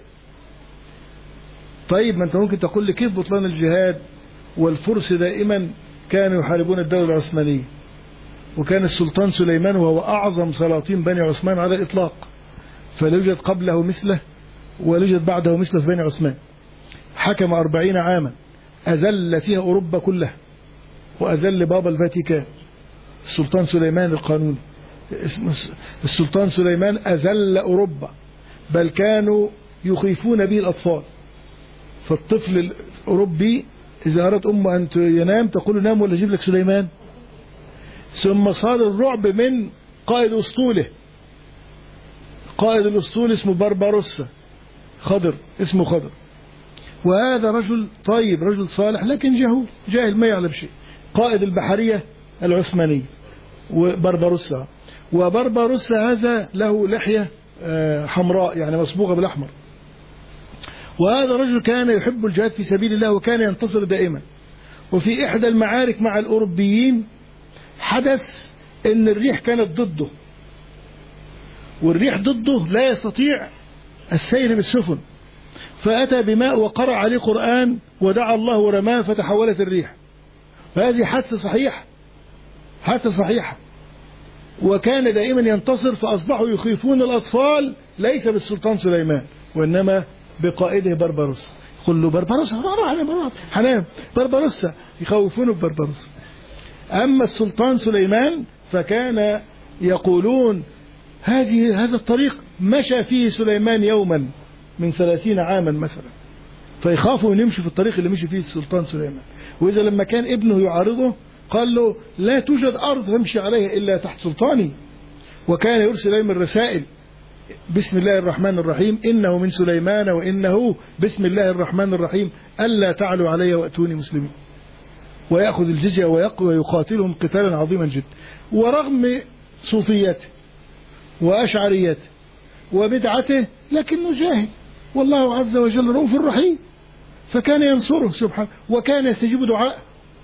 طيب ما أنت ممكن تقول لي كيف بطلان الجهاد والفرس دائما كانوا يحاربون الدولة العثمانية، وكان السلطان سليمان وهو أعظم سلاطين بني عثمان على الإطلاق، فلا يوجد قبله مثله ولا يوجد بعده مثله في بني عثمان. حكم أربعين عاما أذل فيها أوروبا كلها، وأذل بابا الفاتيكان السلطان سليمان القانوني. السلطان سليمان أذل أوروبا، بل كانوا يخيفون به الأطفال. فالطفل الأوروبي إذا أراد أمه أن ينام تقول نام ولا أجيب لك سليمان. ثم صار الرعب من قائد أسطوله، قائد الأسطول اسمه بربروسا، خضر، اسمه خضر، وهذا رجل طيب رجل صالح لكن جهول جاهل ما يعلم شيء. قائد البحرية العثمانية وبربروسا، وبربروسا هذا له لحية حمراء يعني مصبوغة بالأحمر، وهذا رجل كان يحب الجهاد في سبيل الله وكان ينتصر دائما. وفي إحدى المعارك مع الأوروبيين حدث أن الريح كانت ضده، والريح ضده لا يستطيع السير بالسفن، فأتى بماء وقرأ عليه قرآن ودعا الله ورماه فتحولت الريح. فهذه حادثة صحيحة، حادثة صحيحة. وكان دائما ينتصر، فأصبحوا يخيفون الأطفال ليس بالسلطان سليمان وإنما بقائده بربروسا. يقول له بربروسا حنام بربروسا، يخوفونه ببربروسا. أما السلطان سليمان فكان يقولون هذه هذا الطريق مشى فيه سليمان يوما من ثلاثين عاما مثلا، فيخافوا أن يمشي في الطريق اللي مشي فيه السلطان سليمان. وإذا لما كان ابنه يعارضه قال له لا توجد أرض تمشي عليها إلا تحت سلطاني. وكان يرسل إليهم الرسائل بسم الله الرحمن الرحيم إنه من سليمان وإنه بسم الله الرحمن الرحيم ألا تعلوا علي وأتوني مسلمين، ويأخذ الجزية ويقاتلهم قتالا عظيما جدا. ورغم صوفيته وأشعريته وبدعته لكنه جاهل، والله عز وجل رؤوف رحيم، فكان ينصره سبحانه وكان يستجيب دعاء.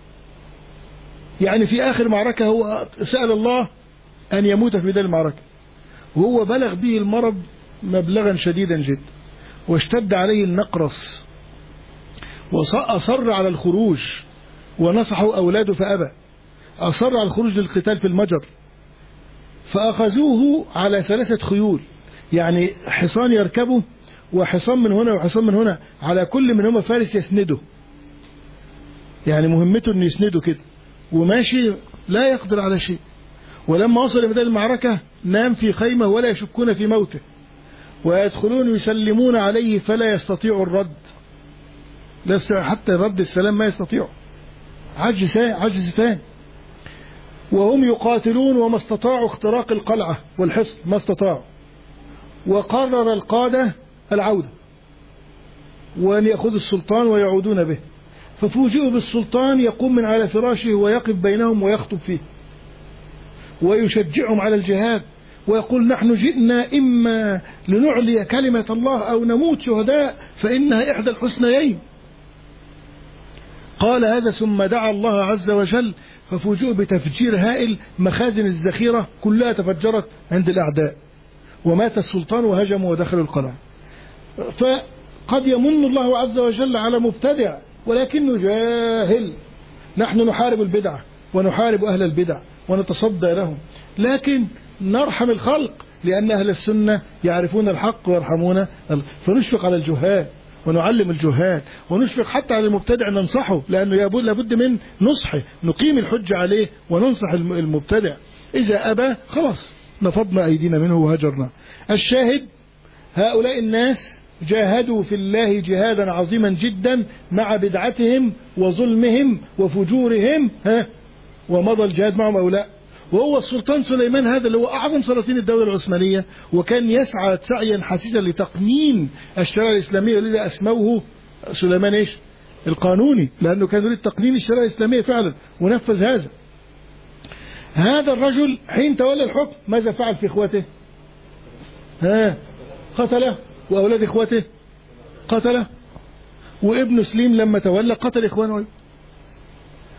يعني في آخر معركة هو سأل الله أن يموت في ذلك المعركة، وهو بلغ به المرض مبلغا شديدا جدا، واشتد عليه النقرس، وأصر على الخروج، ونصحوا أولاده فأبى. أصر على الخروج للقتال في المجر، فأخذوه على ثلاثة خيول، يعني حصان يركبه وحصان من هنا وحصان من هنا، على كل منهما فارس يسنده، يعني مهمته أن يسنده كده، وماشي لا يقدر على شيء. ولما وصل إلى ميدان المعركة نام في خيمة ولا يشكون في موته، ويدخلون يسلمون عليه فلا يستطيع الرد، حتى رد السلام ما يستطيع، عجز عجز ثاني. وهم يقاتلون وما استطاعوا اختراق القلعة والحصن، ما استطاعوا. وقرر القادة العودة وأن يأخذ السلطان ويعودون به، ففوجئوا بالسلطان يقوم من على فراشه ويقف بينهم ويخطب فيه ويشجعهم على الجهاد، ويقول نحن جئنا إما لنعلي كلمة الله أو نموت شهداء فإنها إحدى الحسنيين. قال هذا ثم دعا الله عز وجل، ففوجئوا بتفجير هائل، مخازن الذخيرة كلها تفجرت عند الأعداء، ومات السلطان وهجموا ودخلوا القلعة. فقد يمن الله عز وجل على مبتدع ولكنه جاهل. نحن نحارب البدعة ونحارب أهل البدع ونتصدى لهم، لكن نرحم الخلق لأن أهل السنة يعرفون الحق ويرحمون، فنشفق على الجهال ونعلم الجهال، ونشفق حتى على المبتدع ننصحه، لأنه لابد من نصحه، نقيم الحج عليه وننصح المبتدع. إذا أبى خلاص نفضنا أيدينا منه وهجرنا. الشاهد هؤلاء الناس جاهدوا في الله جهادا عظيما جدا مع بدعتهم وظلمهم وفجورهم، ها ومضى الجهاد معهم أولاء. وهو السلطان سليمان هذا اللي هو أعظم سلاطين الدولة العثمانية، وكان يسعى سعيا حثيثا لتقنين الشريعة الإسلامية، ولذا أسموه سليمان إيش القانوني، لأنه كان يريد تقنين الشريعة الإسلامية فعلا ونفذ هذا. هذا الرجل حين تولى الحكم ماذا فعل في إخوته؟ ها قتله، وأولاد إخوته قتله، وابن سليم لما تولى قتل إخوانه.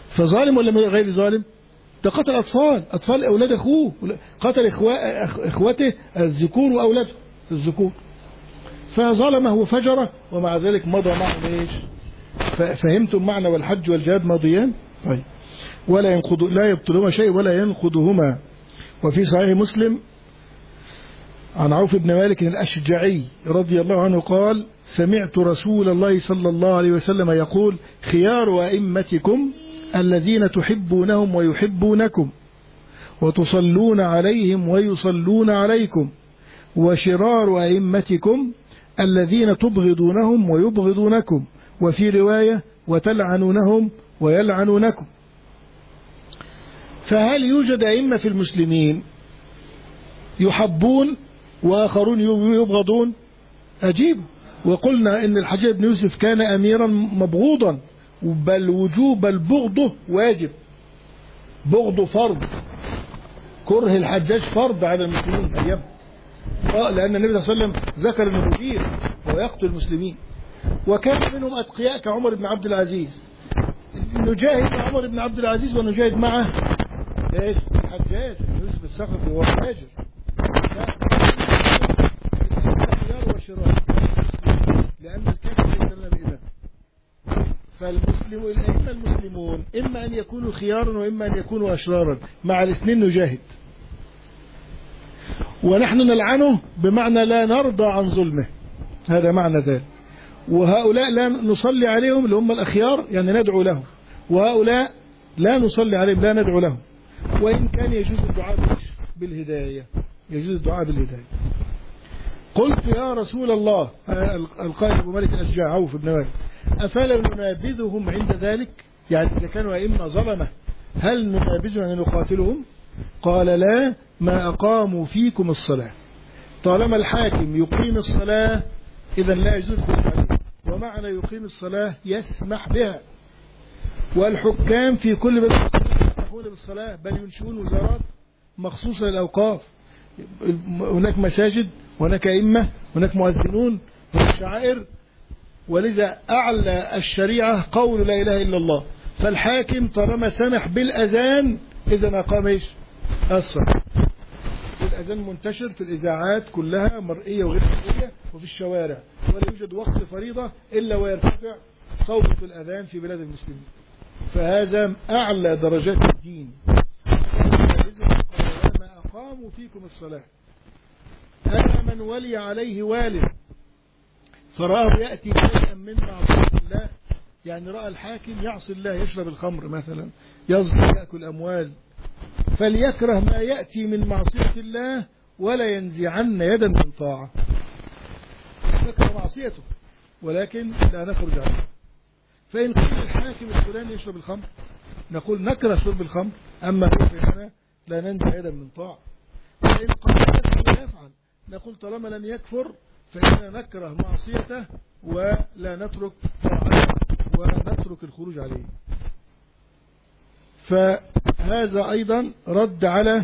فظالم ولا غير ظالم؟ ده قتل أطفال أطفال أولاد أخوه، قتل إخوته الذكور وأولاده الذكور، فظلمه وفجره، ومع ذلك مضى معه ليش؟ فهمتم معنى والحج والجهاد ماضيان؟ طيب. ولا ينقض لا يبطلهما شيء ولا ينقضهما. وفي صحيح مسلم عن عوف بن مالك الأشجعي رضي الله عنه قال: سمعت رسول الله صلى الله عليه وسلم يقول: خيار أئمتكم الذين تحبونهم ويحبونكم وتصلون عليهم ويصلون عليكم، وشرار أئمتكم الذين تبغضونهم ويبغضونكم، وفي رواية وتلعنونهم ويلعنونكم. فهل يوجد أئمة في المسلمين يحبون وآخرون يبغضون؟ أجيب. وقلنا إن الحجاج بن يوسف كان أميرا مبغوضا، بل وجوب البغض واجب، بغض فرض، كره الحجاج فرض على المسلمين أيام، لأن النبي صلى الله عليه وسلم ذكر أنه مدير ويقتل المسلمين. وكان منهم أتقياء كعمر بن عبد العزيز، نجاهد مع عمر بن عبد العزيز ونجاهد معه ايش؟ الحجاج بن يوسف الثقفي وهو فاجر. خيار وشرار، لأن الكافر ليس لنا بإمام. فالمسلم الأئمة المسلمون إما أن يكونوا خيارا وإما أن يكونوا أشرارا، مع الاثنين نجاهد، ونحن نلعنه بمعنى لا نرضى عن ظلمه، هذا معنى ذلك. وهؤلاء لا نصلي عليهم اللي هم الأخيار، يعني ندعو لهم، وهؤلاء لا نصلي عليهم لا ندعو لهم، وإن كان يجوز الدعاء بالهداية، يجوز الدعاء بالهداية. قلت يا رسول الله، القائل أبو مالك الأشجاع عوف بن مالك: أفلا ننابذهم عند ذلك؟ يعني إذا كانوا أئمة ظلمة هل ننابذهم يعني نقاتلهم؟ قال: لا، ما أقاموا فيكم الصلاة. طالما الحاكم يقيم الصلاة إذا لا يجوز الخروج عليه، ومعنى يقيم الصلاة يسمح بها. والحكام في كل بلد يسمحون بالصلاة، بل ينشئون وزارات مخصوصة للأوقاف، هناك مساجد، هناك أئمة، هناك مؤذنون، هناك شعائر. ولذا أعلى الشريعة قول لا إله إلا الله، فالحاكم طالما سمح بالأذان إذا أقام إيش؟ الصلاة. الأذان منتشر في الإذاعات كلها، مرئية وغير مرئية، وفي الشوارع، ولا يوجد وقت فريضة إلا ويرتفع صوت الأذان في بلاد المسلمين. فهذا أعلى درجات الدين. ما أقاموا فيكم الصلاة. أما من ولي عليه والد فرآه يأتي شيئا من معصية الله، يعني رأى الحاكم يعصي الله، يشرب الخمر مثلا، يظلم، يأكل أموال، فليكره ما يأتي من معصية الله ولا ينزعن يدا من طاعة. نكره معصيته ولكن لا نخرج عنه. فإن قال الحاكم الفلاني يشرب الخمر نقول نكره شرب الخمر، أما هو فإننا لا ننزع يدا من طاعة. فإن قال لا يفعل نقول طالما لم يكفر فإننا نكره معصيته ولا نترك طاعته ونترك الخروج عليه. فهذا أيضا رد على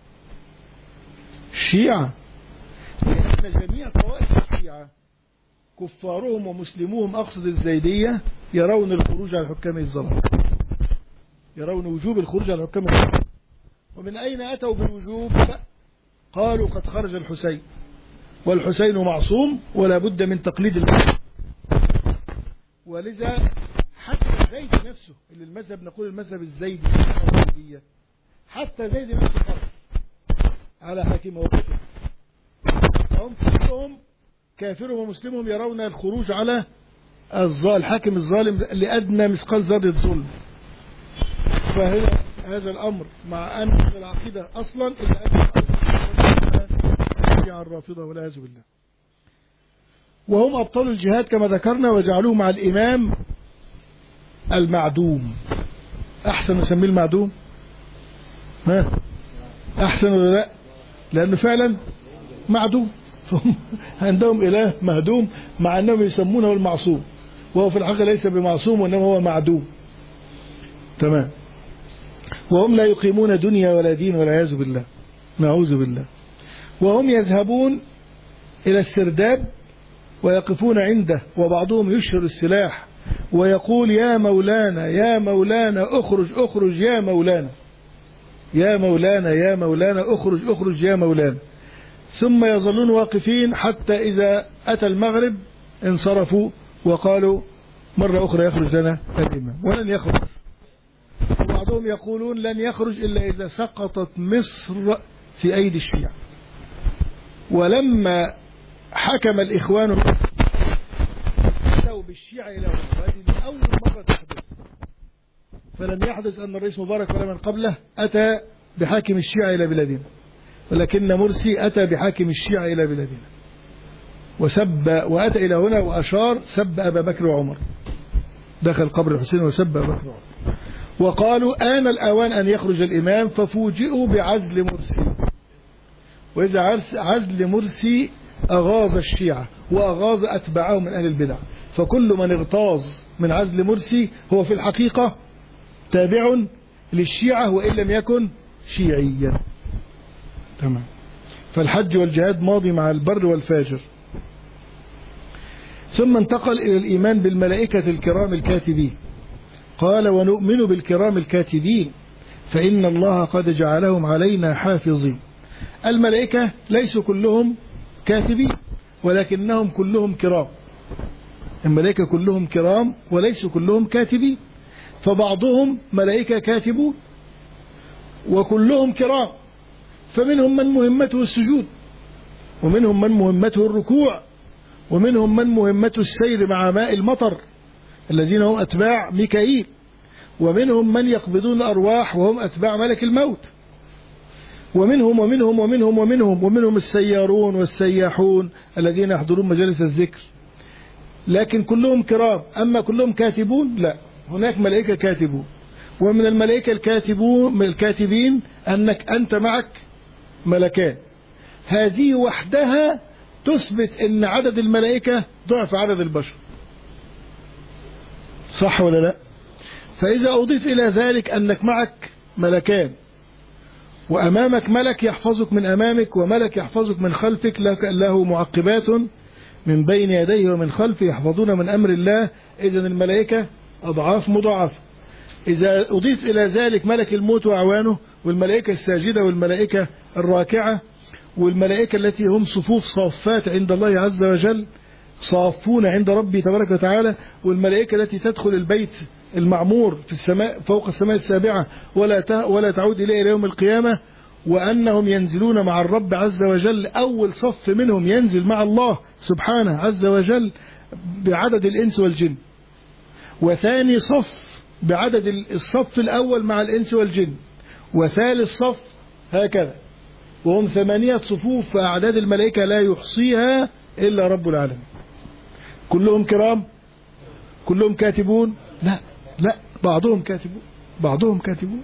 الشيعة، لأن جميع طوائف الشيعة كفارهم ومسلموهم أقصد الزيدية يرون الخروج على حكام الظلام، يرون وجوب الخروج على حكام الظلام. ومن أين أتوا بالوجوب؟ قالوا قد خرج الحسين، والحسين معصوم ولا بد من تقليد المذهب. ولذا حتى زيد نفسه اللي المذهب نقول المذهب الزيدي الزيدية، حتى زيد نفسه خرج على حاكمه وكفر. فهم كلهم كافرهم ومسلمهم يرون الخروج على الحاكم الظالم لأدنى مثقال ذرة ظلم. فهذا الأمر مع أن العقيدة أصلا إلا أن الرافضة والعياذ بالله. وهم أبطلوا الجهاد كما ذكرنا وجعلوه مع الإمام المعدوم. أحسن نسميه المعدوم؟ ها أحسن ولا لا؟ لأنه فعلا معدوم. عندهم إله مهدوم مع أنهم يسمونه المعصوم، وهو في الحقيقة ليس بمعصوم وإنما هو معدوم. تمام. وهم لا يقيمون دنيا ولا دين والعياذ بالله، نعوذ بالله. وهم يذهبون إلى السرداب ويقفون عنده، وبعضهم يشهر السلاح ويقول يا مولانا يا مولانا اخرج اخرج يا مولانا يا مولانا يا مولانا اخرج اخرج يا مولانا، ثم يظلون واقفين حتى إذا أتى المغرب انصرفوا وقالوا مرة أخرى يخرج لنا الإمام، ولن يخرج. وبعضهم يقولون لن يخرج إلا إذا سقطت مصر في أيدي الشيعة. ولما حكم الإخوان أتوا بالشيعة إلى هذه أول مرة تحدث، فلم يحدث أن الرئيس مبارك ولا من قبله أتى بحاكم الشيعة إلى بلادنا، ولكن مرسي أتى بحاكم الشيعة إلى بلادنا وسب، وأتى إلى هنا وأشار سب أبا بكر وعمر، دخل قبر الحسين وسب أبا بكر وعمر، وقالوا آن الأوان أن يخرج الإمام، ففوجئوا بعزل مرسي. وإذا عزل مرسي أغاظ الشيعة وأغاظ أتباعه من أهل البدع، فكل من اغتاظ من عزل مرسي هو في الحقيقة تابع للشيعة وإن لم يكن شيعيا. تمام. فالحج والجهاد ماضي مع البر والفاجر. ثم انتقل إلى الإيمان بالملائكة الكرام الكاتبين، قال ونؤمن بالكرام الكاتبين فإن الله قد جعلهم علينا حافظين. الملائكة ليسوا كلهم كاتبين ولكنهم كلهم كرام، الملائكة كلهم كرام وليسوا كلهم كاتبين، فبعضهم ملائكة كاتبون وكلهم كرام، فمنهم من مهمته السجود، ومنهم من مهمته الركوع، ومنهم من مهمته السير مع ماء المطر الذين هم أتباع ميكائيل، ومنهم من يقبضون الأرواح وهم أتباع ملك الموت، ومنهم ومنهم ومنهم ومنهم ومنهم السيارون والسياحون الذين يحضرون مجالس الذكر، لكن كلهم كرام. أما كلهم كاتبون لا، هناك ملائكة كاتبون. ومن الملائكة الكاتبون من الكاتبين أنك أنت معك ملكان، هذه وحدها تثبت أن عدد الملائكة ضعف عدد البشر، صح ولا لا؟ فإذا أضيف إلى ذلك أنك معك ملكان، وأمامك ملك يحفظك من أمامك وملك يحفظك من خلفك، له معقبات من بين يديه ومن خلفه يحفظون من أمر الله، إذن الملائكة أضعاف مضاعفة. إذا أضيف إلى ذلك ملك الموت وأعوانه، والملائكة الساجدة والملائكة الراكعة، والملائكة التي هم صفوف صافات عند الله عز وجل، صافون عند ربي تبارك وتعالى، والملائكة التي تدخل البيت المعمور في السماء فوق السماء السابعة ولا ولا تعود إليه إلى يوم القيامة، وأنهم ينزلون مع الرب عز وجل، أول صف منهم ينزل مع الله سبحانه عز وجل بعدد الإنس والجن، وثاني صف بعدد الصف الأول مع الإنس والجن، وثالث صف هكذا، وهم ثمانية صفوف، فأعداد الملائكة لا يحصيها إلا رب العالمين. كلهم كرام؟ كلهم كاتبون؟ لا لا، بعضهم كاتبون بعضهم كاتبون.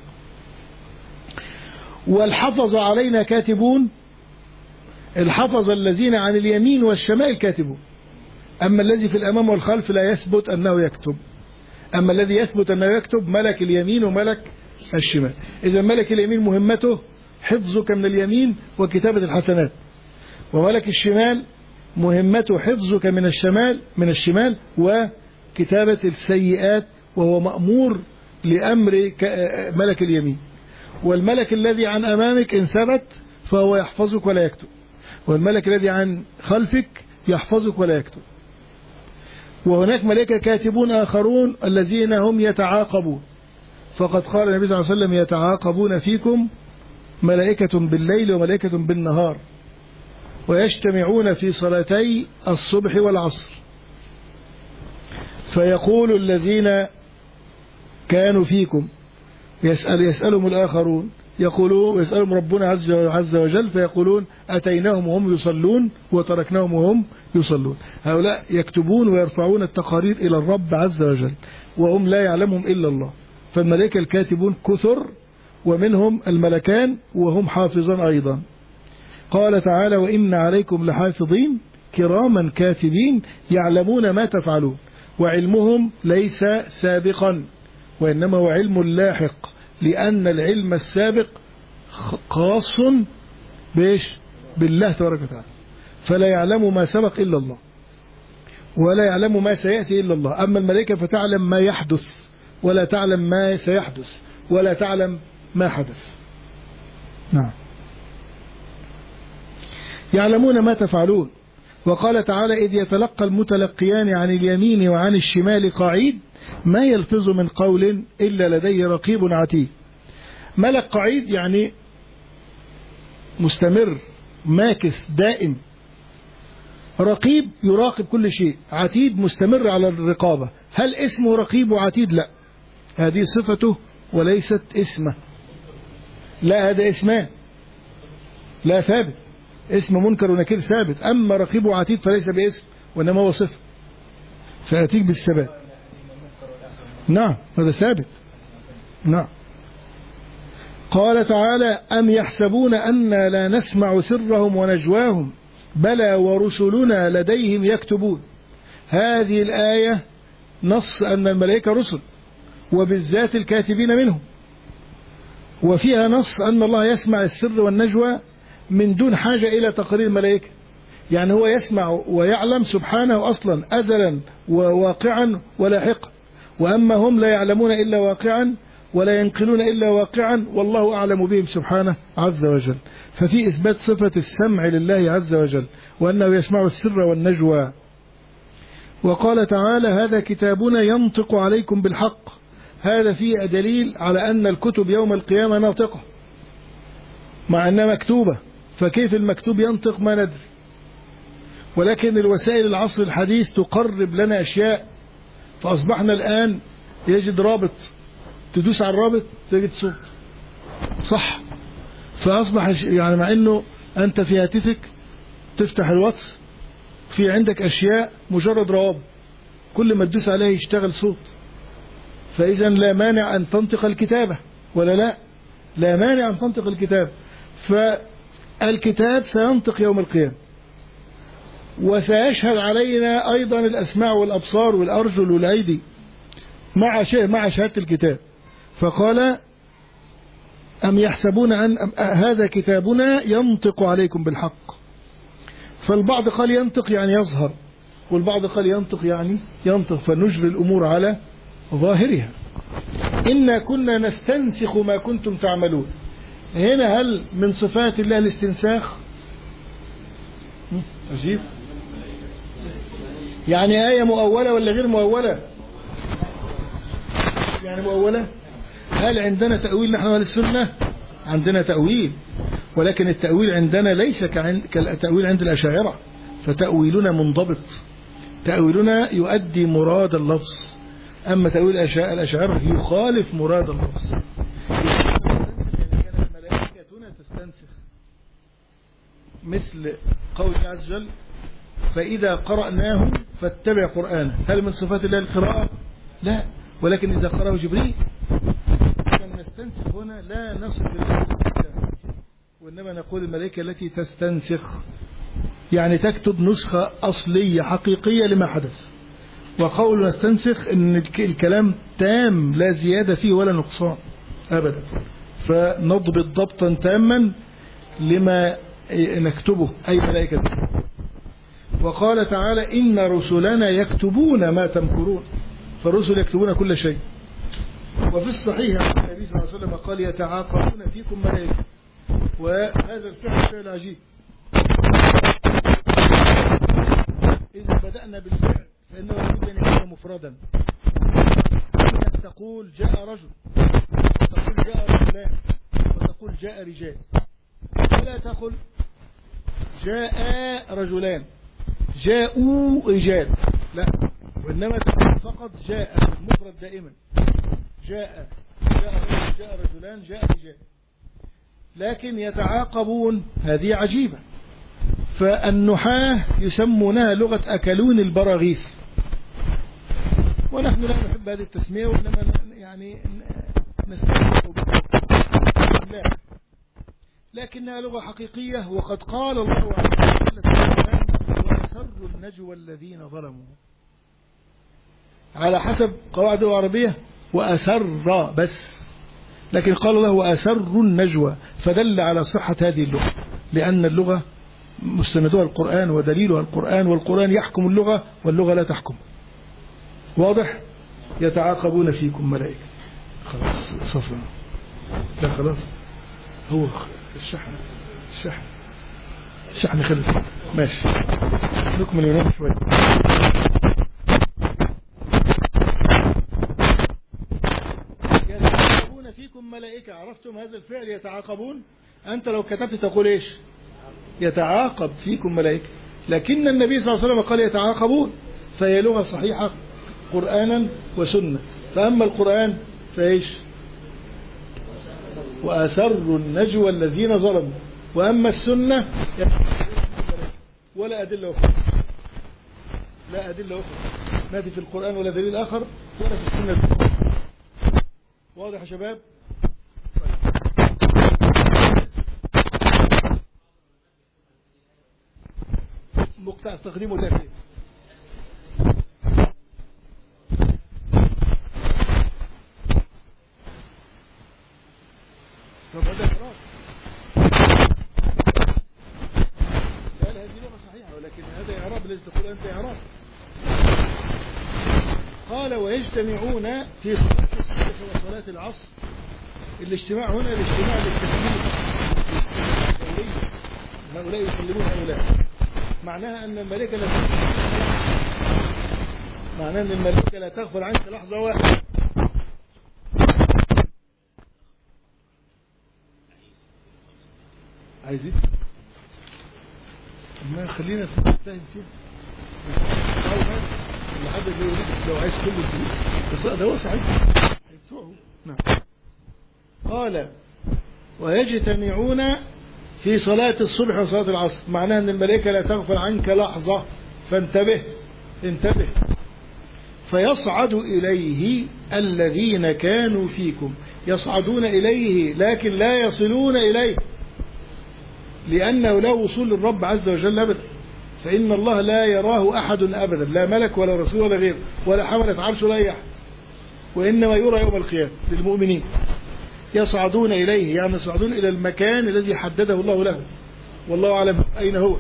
والحفظ علينا كاتبون، الحفظ الذين عن اليمين والشمال كاتبون، أما الذي في الأمام والخلف لا يثبت أنه يكتب، أما الذي يثبت أنه يكتب ملك اليمين وملك الشمال. إذا ملك اليمين مهمته حفظك من اليمين وكتابة الحسنات، وملك الشمال مهمته حفظك من الشمال من الشمال وكتابة السيئات، وهو مأمور لأمر ملك اليمين. والملك الذي عن أمامك إن ثبت فهو يحفظك ولا يكتب، والملك الذي عن خلفك يحفظك ولا يكتب. وهناك ملائكة كاتبون آخرون الذين هم يتعاقبون، فقد قال النبي صلى الله عليه وسلم يتعاقبون فيكم ملائكة بالليل وملائكة بالنهار ويجتمعون في صلاتي الصبح والعصر، فيقول الذين كانوا فيكم يسأل يسألهم الآخرون، يقولون يسألهم ربنا عز وجل فيقولون أتيناهم وهم يصلون وتركناهم وهم يصلون. هؤلاء يكتبون ويرفعون التقارير إلى الرب عز وجل وهم لا يعلمهم إلا الله. فالملائكة الكاتبون كثر، ومنهم الملكان وهم حافظان أيضا. قال تعالى وإن عليكم لحافظين كراما كاتبين يعلمون ما تفعلون، وعلمهم ليس سابقا وإنما هو علم لاحق، لأن العلم السابق خاص بإيش؟ بالله تبارك وتعالى، فلا يعلم ما سبق إلا الله. ولا يعلم ما سيأتي إلا الله. أما الملائكة فتعلم ما يحدث ولا تعلم ما سيحدث ولا تعلم ما حدث. نعم. يعلمون ما تفعلون. وقال تعالى إذ يتلقى المتلقيان عن اليمين وعن الشمال قعيد ما يلفظ من قول إلا لديه رقيب عتيد. ملك قعيد يعني مستمر ماكث دائم. رقيب يراقب كل شيء. عتيد مستمر على الرقابة. هل اسمه رقيب وعتيد؟ لا، هذه صفته وليست اسمه. لا، هذا اسمان لا ثابت. اسم منكر ونكير ثابت. أما رقيب وعتيد فليس باسم وإنما هو صفة سأتيك بالثبات. نعم هذا ثابت. نعم. قال تعالى أم يحسبون أنا لا نسمع سرهم ونجواهم بلى ورسلنا لديهم يكتبون. هذه الآية نص أن الملائكة رسل وبالذات الكاتبين منهم، وفيها نص أن الله يسمع السر والنجوى من دون حاجة إلى تقرير الملائكة. يعني هو يسمع ويعلم سبحانه أصلا أزلا وواقعا ولاحقا، وأما هم لا يعلمون إلا واقعا ولا ينقلون إلا واقعا والله أعلم بهم سبحانه عز وجل. ففي إثبات صفة السمع لله عز وجل وأنه يسمع السر والنجوى. وقال تعالى هذا كتابنا ينطق عليكم بالحق. هذا فيه دليل على أن الكتب يوم القيامة ناطقة مع أنها مكتوبة. فكيف المكتوب ينطق ما ندري، ولكن الوسائل العصر الحديث تقرب لنا أشياء. فأصبحنا الآن يجد رابط تدوس على الرابط تجد صوت صح. فأصبح يعني مع أنه أنت في هاتفك تفتح الواتس في عندك أشياء مجرد روابط كل ما تدوس عليه يشتغل صوت. فإذا لا مانع أن تنطق الكتابة ولا لا لا مانع أن تنطق الكتاب. فالكتاب سينطق يوم القيامة وسيشهد علينا أيضا الأسماع والأبصار والأرجل والأيدي مع شيء مع شهادة الكتاب. فقال أم يحسبون أن هذا كتابنا ينطق عليكم بالحق. فالبعض قال ينطق يعني يظهر، والبعض قال ينطق يعني ينطق، فنجري الأمور على ظاهرها. إنا كنا نستنسخ ما كنتم تعملون. هنا هل من صفات الله الاستنساخ؟ عجيب. يعني آية مؤولة ولا غير مؤولة؟ يعني مؤولة. هل عندنا تأويل نحن أهل السنة؟ عندنا تأويل، ولكن التأويل عندنا ليس كالتأويل عند الأشاعرة. فتأويلنا منضبط، تأويلنا يؤدي مراد اللفظ. أما تأويل الأشاعرة يخالف مراد اللفظ. كانت ملائكتنا تستنسخ مثل قول الله عز وجل فإذا قرأناه فاتبع قرآنه. هل من صفات الله القراءة؟ لا، ولكن إذا قرأه جبريل. نستنسخ هنا لا نصف الله وإنما نقول الملائكة التي تستنسخ يعني تكتب نسخة أصلية حقيقية لما حدث. وقول نستنسخ إن الكلام تام لا زيادة فيه ولا نقصان أبدا. فنضبط ضبطا تاما لما نكتبه أي ملائكة. وقال تعالى إن رسلنا يكتبون ما تمكرون. فالرسل يكتبون كل شيء. وفي الصحيح عن النبي صلى الله عليه وسلم قال يتعاقبون فيكم ملائكة. وهذا الفعل فعل عجيب. إذا بدأنا بالفعل فإنه يجب أن يكون مفردا. أنك تقول جاء رجل وتقول جاء رجلان وتقول جاء رجال، ولا تقل جاء رجلان جاءوا رجال، لا، وإنما تقول فقط جاء مفرد دائما. جاء جاء رجل جاء رجلان جاء رجال. لكن يتعاقبون هذه عجيبة. فالنحاة يسمونها لغة أكلون البراغيث، ونحن لا نحب هذه التسمية وإنما يعني نستمتع بها، لكنها لغة حقيقية. وقد قال الله عز وجل في القرآن وأسروا النجوى الذين ظلموا، على حسب قواعد العربية وأسر بس، لكن قال الله وأسروا النجوى، فدل على صحة هذه اللغة، لأن اللغة مستندها القرآن ودليلها القرآن، والقرآن يحكم اللغة واللغة لا تحكم. واضح؟ يتعاقبون فيكم ملائكة. خلاص صفنا. لا خلاص هو الشحن الشحن الشحن خلص. ماشي نكمل ونام شوية. يتعاقبون فيكم ملائكة. عرفتم هذا الفعل يتعاقبون؟ أنت لو كتبت تقول إيش؟ يتعاقب فيكم ملائكة، لكن النبي صلى الله عليه وسلم قال يتعاقبون، فهي لغة صحيحة قرآنا وسنة. فأما القرآن فإيش؟ وأسروا النجوى الذين ظلموا. وأما السنة ولا أدلة أخرى، لا أدلة أخرى، ما في القرآن ولا دليل آخر ولا في السنة. واضح يا شباب؟ مقطع التقديم والتأخير. طب هذا إعراب. قال هذه لغة صحيحة، ولكن هذا إعراب ليس تقول أنت إعراب. قال ويجتمعون في صلاة الصبح وصلاة العصر. الاجتماع هنا الاجتماع للتسليم، هؤلاء يسلمون هؤلاء. معناها أن الملائكة لا معناها أن الملائكة لا تغفل عنك لحظة واحدة. عايزين ما خلينا نتفاهم فيه. لحد اللي يريد لو عايز كل الدين ده هو صحيح. نعم. قال ويجتمعون في صلاة الصبح وصلاة العصر. معناها أن الملائكة لا تغفل عنك لحظة، فانتبه انتبه. فيصعد إليه الذين كانوا فيكم. يصعدون إليه لكن لا يصلون إليه، لأنه لا وصول للرب عز وجل أبدا. فإن الله لا يراه أحد أبدا، لا ملك ولا رسول ولا غير ولا حملة عرش ولا أي أحد، وإنما يرى يوم القيامة للمؤمنين. يصعدون إليه يعني يصعدون إلى المكان الذي حدده الله له، والله أعلم أين هو.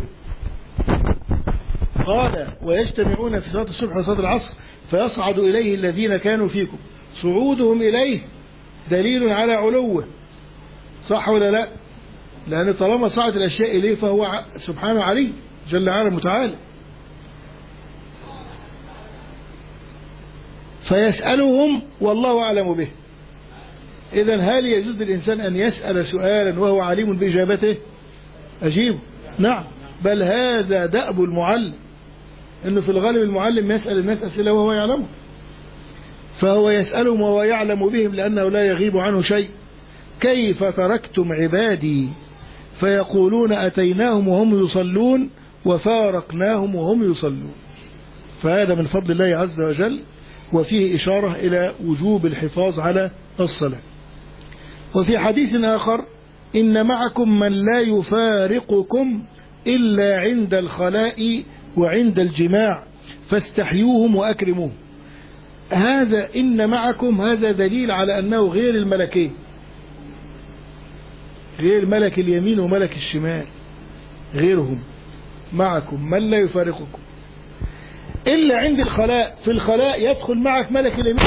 قال ويجتمعون في صلاة الصبح وصلاة العصر فيصعد إليه الذين كانوا فيكم. صعودهم إليه دليل على علوه، صح ولا لا؟ لأن طالما صعد الأشياء إليه فهو سبحانه علي جل وعلا متعالى. فيسألهم والله أعلم به. إذن هل يجوز للإنسان أن يسأل سؤالا وهو عليم بإجابته؟ أجيب نعم، بل هذا دأب المعلم، إنه في الغالب المعلم يسأل الناس أسئلة وهو يعلمه، فهو يسألهم وهو يعلم بهم لأنه لا يغيب عنه شيء. كيف تركتم عبادي فيقولون أتيناهم وهم يصلون وفارقناهم وهم يصلون. فهذا من فضل الله عز وجل، وفيه إشارة إلى وجوب الحفاظ على الصلاة. وفي حديث آخر إن معكم من لا يفارقكم إلا عند الخلاء وعند الجماع فاستحيوهم وأكرموهم. هذا إن معكم هذا دليل على أنه غير الملكين، غير ملك اليمين وملك الشمال، غيرهم. معكم من لا يفارقكم إلا عند الخلاء. في الخلاء يدخل معك ملك اليمين،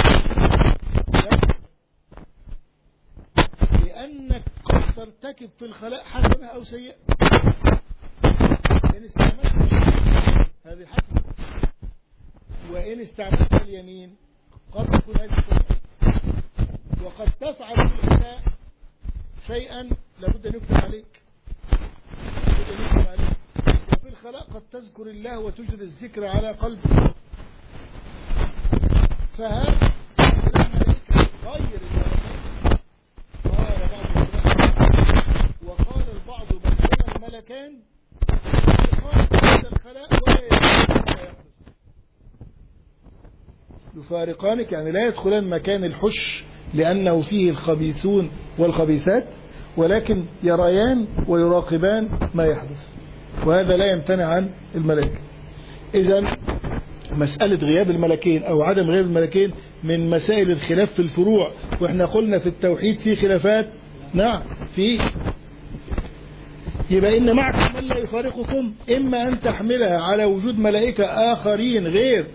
لأنك قد ترتكب في الخلاء حسنة أو سيئة. إن استعملت هذه حسنة، وإن استعملت اليمين قد تكون هذه سيئة. وقد تفعل في الخلاء شيئا لابد أن يكتب عليك، لابد أن يكتب عليك. وفي الخلاء قد تذكر الله وتجري الذكر على قلبك. فهذا غير قال بعض وقال البعض بينهما الملكان يفارقان الخلاء ولا يفارقان، يفارقانك يعني لا يدخلان مكان الحش لأنه فيه الخبيثون والخبيثات، ولكن يريان ويراقبان ما يحدث، وهذا لا يمتنع عن الملائكة. إذن مسألة غياب الملكين أو عدم غياب الملكين من مسائل الخلاف في الفروع. وإحنا قلنا في التوحيد في خلافات، نعم في. يبقى إن معكم من لا يفارقكم، إما أن تحملها على وجود ملائكة آخرين غير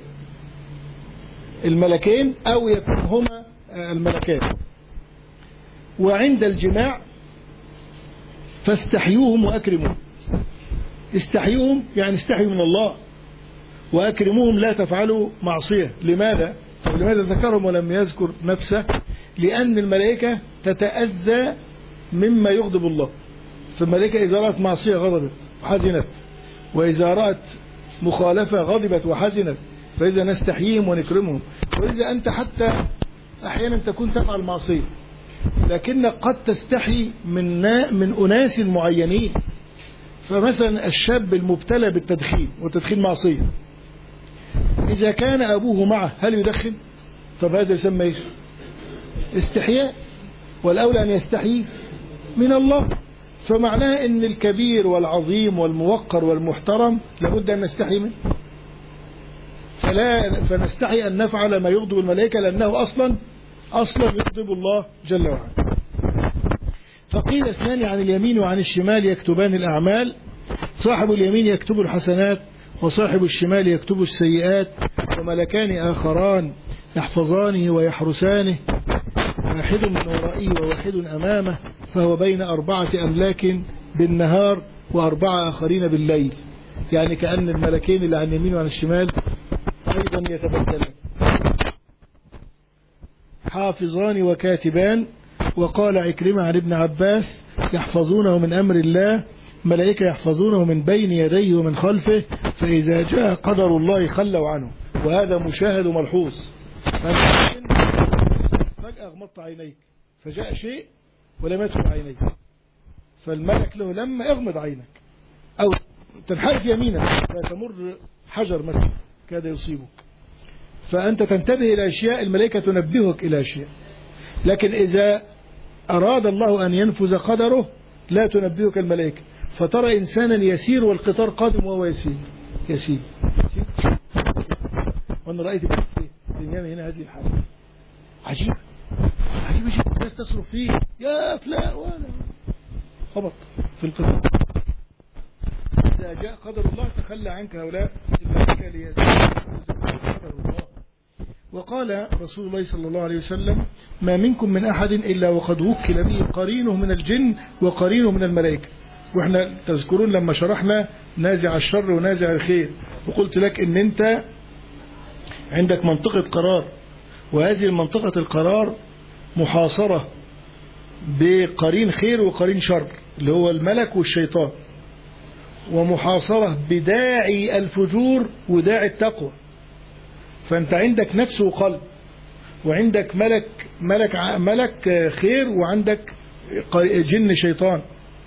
الملكين أو يكون هما الملكان. وعند الجماع فاستحيوهم وأكرموهم. استحيوهم يعني استحيوا من الله، وأكرموهم لا تفعلوا معصية. لماذا؟ لماذا ذكرهم ولم يذكر نفسه؟ لأن الملائكة تتأذى مما يغضب الله. فالملائكة إذا رأت معصية غضبت وحزنت، وإذا رأت مخالفة غضبت وحزنت. فإذا نستحييهم ونكرمهم. وإذا أنت حتى أحيانا تكون تفعل معصية، لكنك قد تستحي من من أناس معينين. فمثلا الشاب المبتلى بالتدخين، والتدخين معصية، إذا كان أبوه معه هل يدخن؟ طب هذا يسمى إيش؟ استحياء. والأولى أن يستحي من الله. فمعناه أن الكبير والعظيم والموقر والمحترم لابد أن نستحي منه. فلا فنستحي أن نفعل ما يغضب الملائكة، لأنه أصلا أصلا يغضب الله جل وعلا. فقيل اثنان عن اليمين وعن الشمال يكتبان الأعمال، صاحب اليمين يكتب الحسنات، وصاحب الشمال يكتب السيئات، وملكان آخران يحفظانه ويحرسانه، واحد من ورائه وواحد أمامه، فهو بين أربعة أملاك بالنهار وأربعة آخرين بالليل. يعني كأن الملكين اللي عن اليمين وعن الشمال أيضا يتبدلان، حافظان وكاتبان. وقال عكرمة عن ابن عباس يحفظونه من أمر الله، ملائكة يحفظونه من بين يديه ومن خلفه، فإذا جاء قدر الله خلوا عنه. وهذا مشاهد وملحوظ. فجأة أغمضت عينيك فجاء شيء ولم يدخل عينيك، فالملك له لما اغمض عينك، أو تنحرف يمينك فتمر حجر مثلا كاد يصيبك، فأنت تنتبه إلى أشياء، الملائكة تنبهك إلى أشياء. لكن إذا أراد الله أن ينفذ قدره لا تنبهك الملائكة، فترى إنسانا يسير والقطار قادم وهو يسير يسير, يسير. وأنا رأيت بالإمام هنا هذه الحالة عجيبة عجيبة جدا. الناس تصرف فيه يا فلان وأنا خبط في القطار. إذا جاء قدر الله تخلى عنك هؤلاء الملائكة ليزيد قدر الله. وقال رسول الله صلى الله عليه وسلم: ما منكم من أحد إلا وقد وكل به قرينه من الجن وقرينه من الملائكة. وإحنا تذكرون لما شرحنا نازع الشر ونازع الخير، وقلت لك إن أنت عندك منطقة قرار، وهذه المنطقة القرار محاصرة بقرين خير وقرين شر اللي هو الملك والشيطان، ومحاصرة بداعي الفجور وداعي التقوى. فأنت عندك نفس وقلب، وعندك ملك ملك ملك خير، وعندك جن شيطان.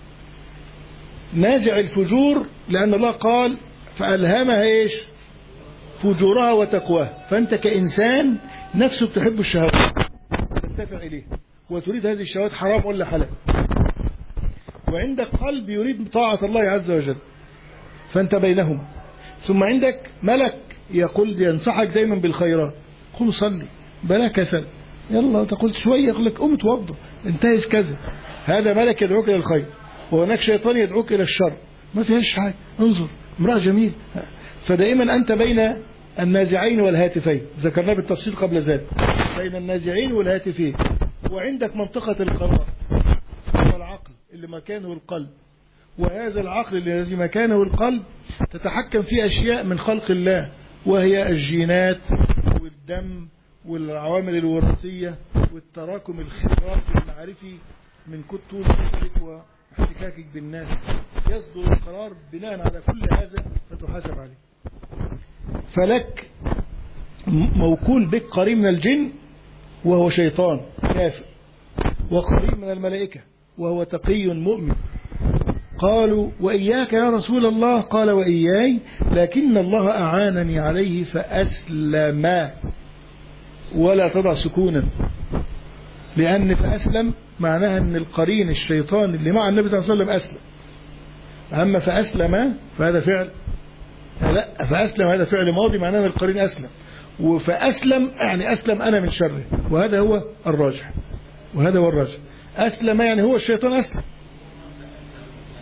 نازع الفجور لأن الله قال فألهمها إيش؟ فجورها وتقواها. فأنت كإنسان نفسه بتحب الشهوات تنتفع إليه وتريد هذه الشهوات حرام ولا حلال، وعندك قلب يريد طاعة الله عز وجل، فأنت بينهما. ثم عندك ملك يقول ينصحك دايما بالخيرات، قل صلي بلا كسل، يلا تقول شوية يقول لك قم توضى انتهز كذا. هذا ملك يدعوك إلى الخير، وهناك شيطان يدعوك إلى الشر. ما فيهاش حاجة، انظر امرأة جميل. فدائما أنت بين النازعين والهاتفين، ذكرناه بالتفصيل قبل ذلك، بين النازعين والهاتفين. وعندك منطقة القرار والعقل اللي مكانه القلب، وهذا العقل الذي مكانه القلب تتحكم فيه أشياء من خلق الله، وهي الجينات والدم والعوامل الوراثية والتراكم الخبرات المعرفي من طول فكرك واحتكاكك بالناس. يصدر القرار بناء على كل هذا فتحاسب عليه. فلك موكول بك قريب من الجن وهو شيطان كافر، وقريب من الملائكة وهو تقي مؤمن. قالوا وإياك يا رسول الله؟ قال وإياي، لكن الله أعانني عليه فأسلم. ولا تضع سكونا، لأن فأسلم معناها أن القرين الشيطان اللي مع النبي صلى الله عليه وسلم أسلم. أما فأسلم فهذا فعل، لا فأسلم هذا فعل ماضي معناه أن القرين أسلم، وفأسلم يعني أسلم أنا من شره، وهذا هو الراجح. وهذا هو الراجح. أسلم يعني هو الشيطان أسلم.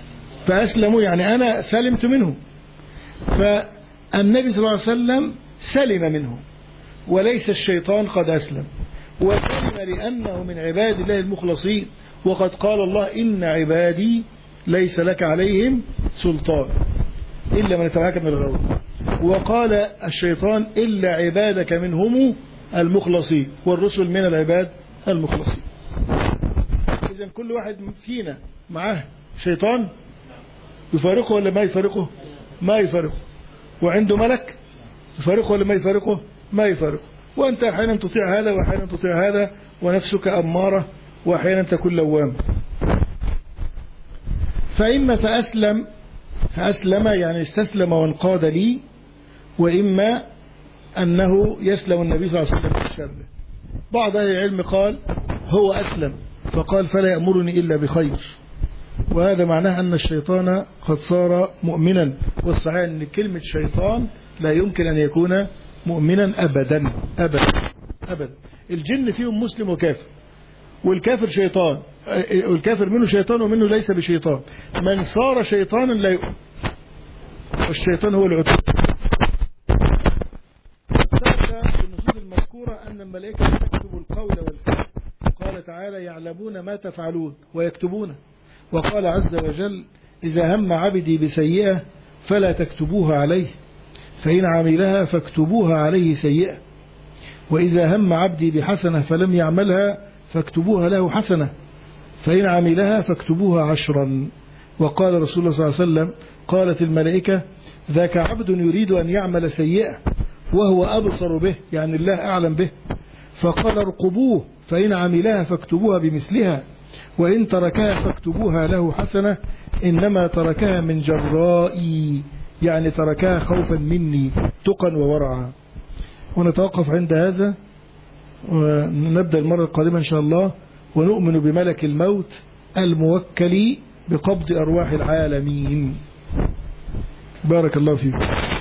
فأسلموا يعني أنا سلمت منهم. فالنبي صلى الله عليه وسلم سلم منهم وليس الشيطان قد أسلم، وسلم لأنه من عباد الله المخلصين، وقد قال الله إن عبادي ليس لك عليهم سلطان إلا من اتبعك من الغاوين. وقال الشيطان إلا عبادك منهم المخلصين، والرسل من العباد المخلصين. إذن كل واحد فينا معاه شيطان يفارقه ولا ما يفارقه؟ ما يفارقه. وعنده ملك يفارقه ولا ما يفارقه؟ ما يفارقه. وأنت أحيانا تطيع هذا وأحيانا تطيع هذا، ونفسك أمارة وأحيانا تكون لوام. فإما فأسلم فأسلم يعني استسلم وانقاد لي، وإما أنه يسلم النبي صلى الله عليه وسلم من شره. بعض أهل العلم قال هو أسلم فقال فلا يأمرني إلا بخير، وهذا معناه أن الشيطان قد صار مؤمنا. والصحيح أن كلمة شيطان لا يمكن أن يكون مؤمنا أبدا أبدا أبدا. الجن فيهم مسلم وكافر، والكافر شيطان، والكافر منه شيطان ومنه ليس بشيطان. من صار شيطانا لا يؤمن، والشيطان هو العدو. ثبت في النصوص المذكورة أن الملائكة تكتب القول والفعل. قال تعالى يعلمون ما تفعلون ويكتبون. وقال عز وجل إذا هم عبدي بسيئة فلا تكتبوها عليه، فإن عملها فاكتبوها عليه سيئة. وإذا هم عبدي بحسنة فلم يعملها فاكتبوها له حسنة، فإن عملها فاكتبوها عشرا. وقال رسول الله صلى الله عليه وسلم قالت الملائكة ذاك عبد يريد أن يعمل سيئة وهو أبصر به، يعني الله أعلم به، فقال ارقبوه فإن عملها فاكتبوها بمثلها، وإن تركها فاكتبوها له حسنة، إنما تركها من جرائي، يعني تركها خوفا مني تقا وورعا. ونتوقف عند هذا ونبدأ المرة القادمة إن شاء الله، ونؤمن بملك الموت الموكل بقبض أرواح العالمين. بارك الله فيكم.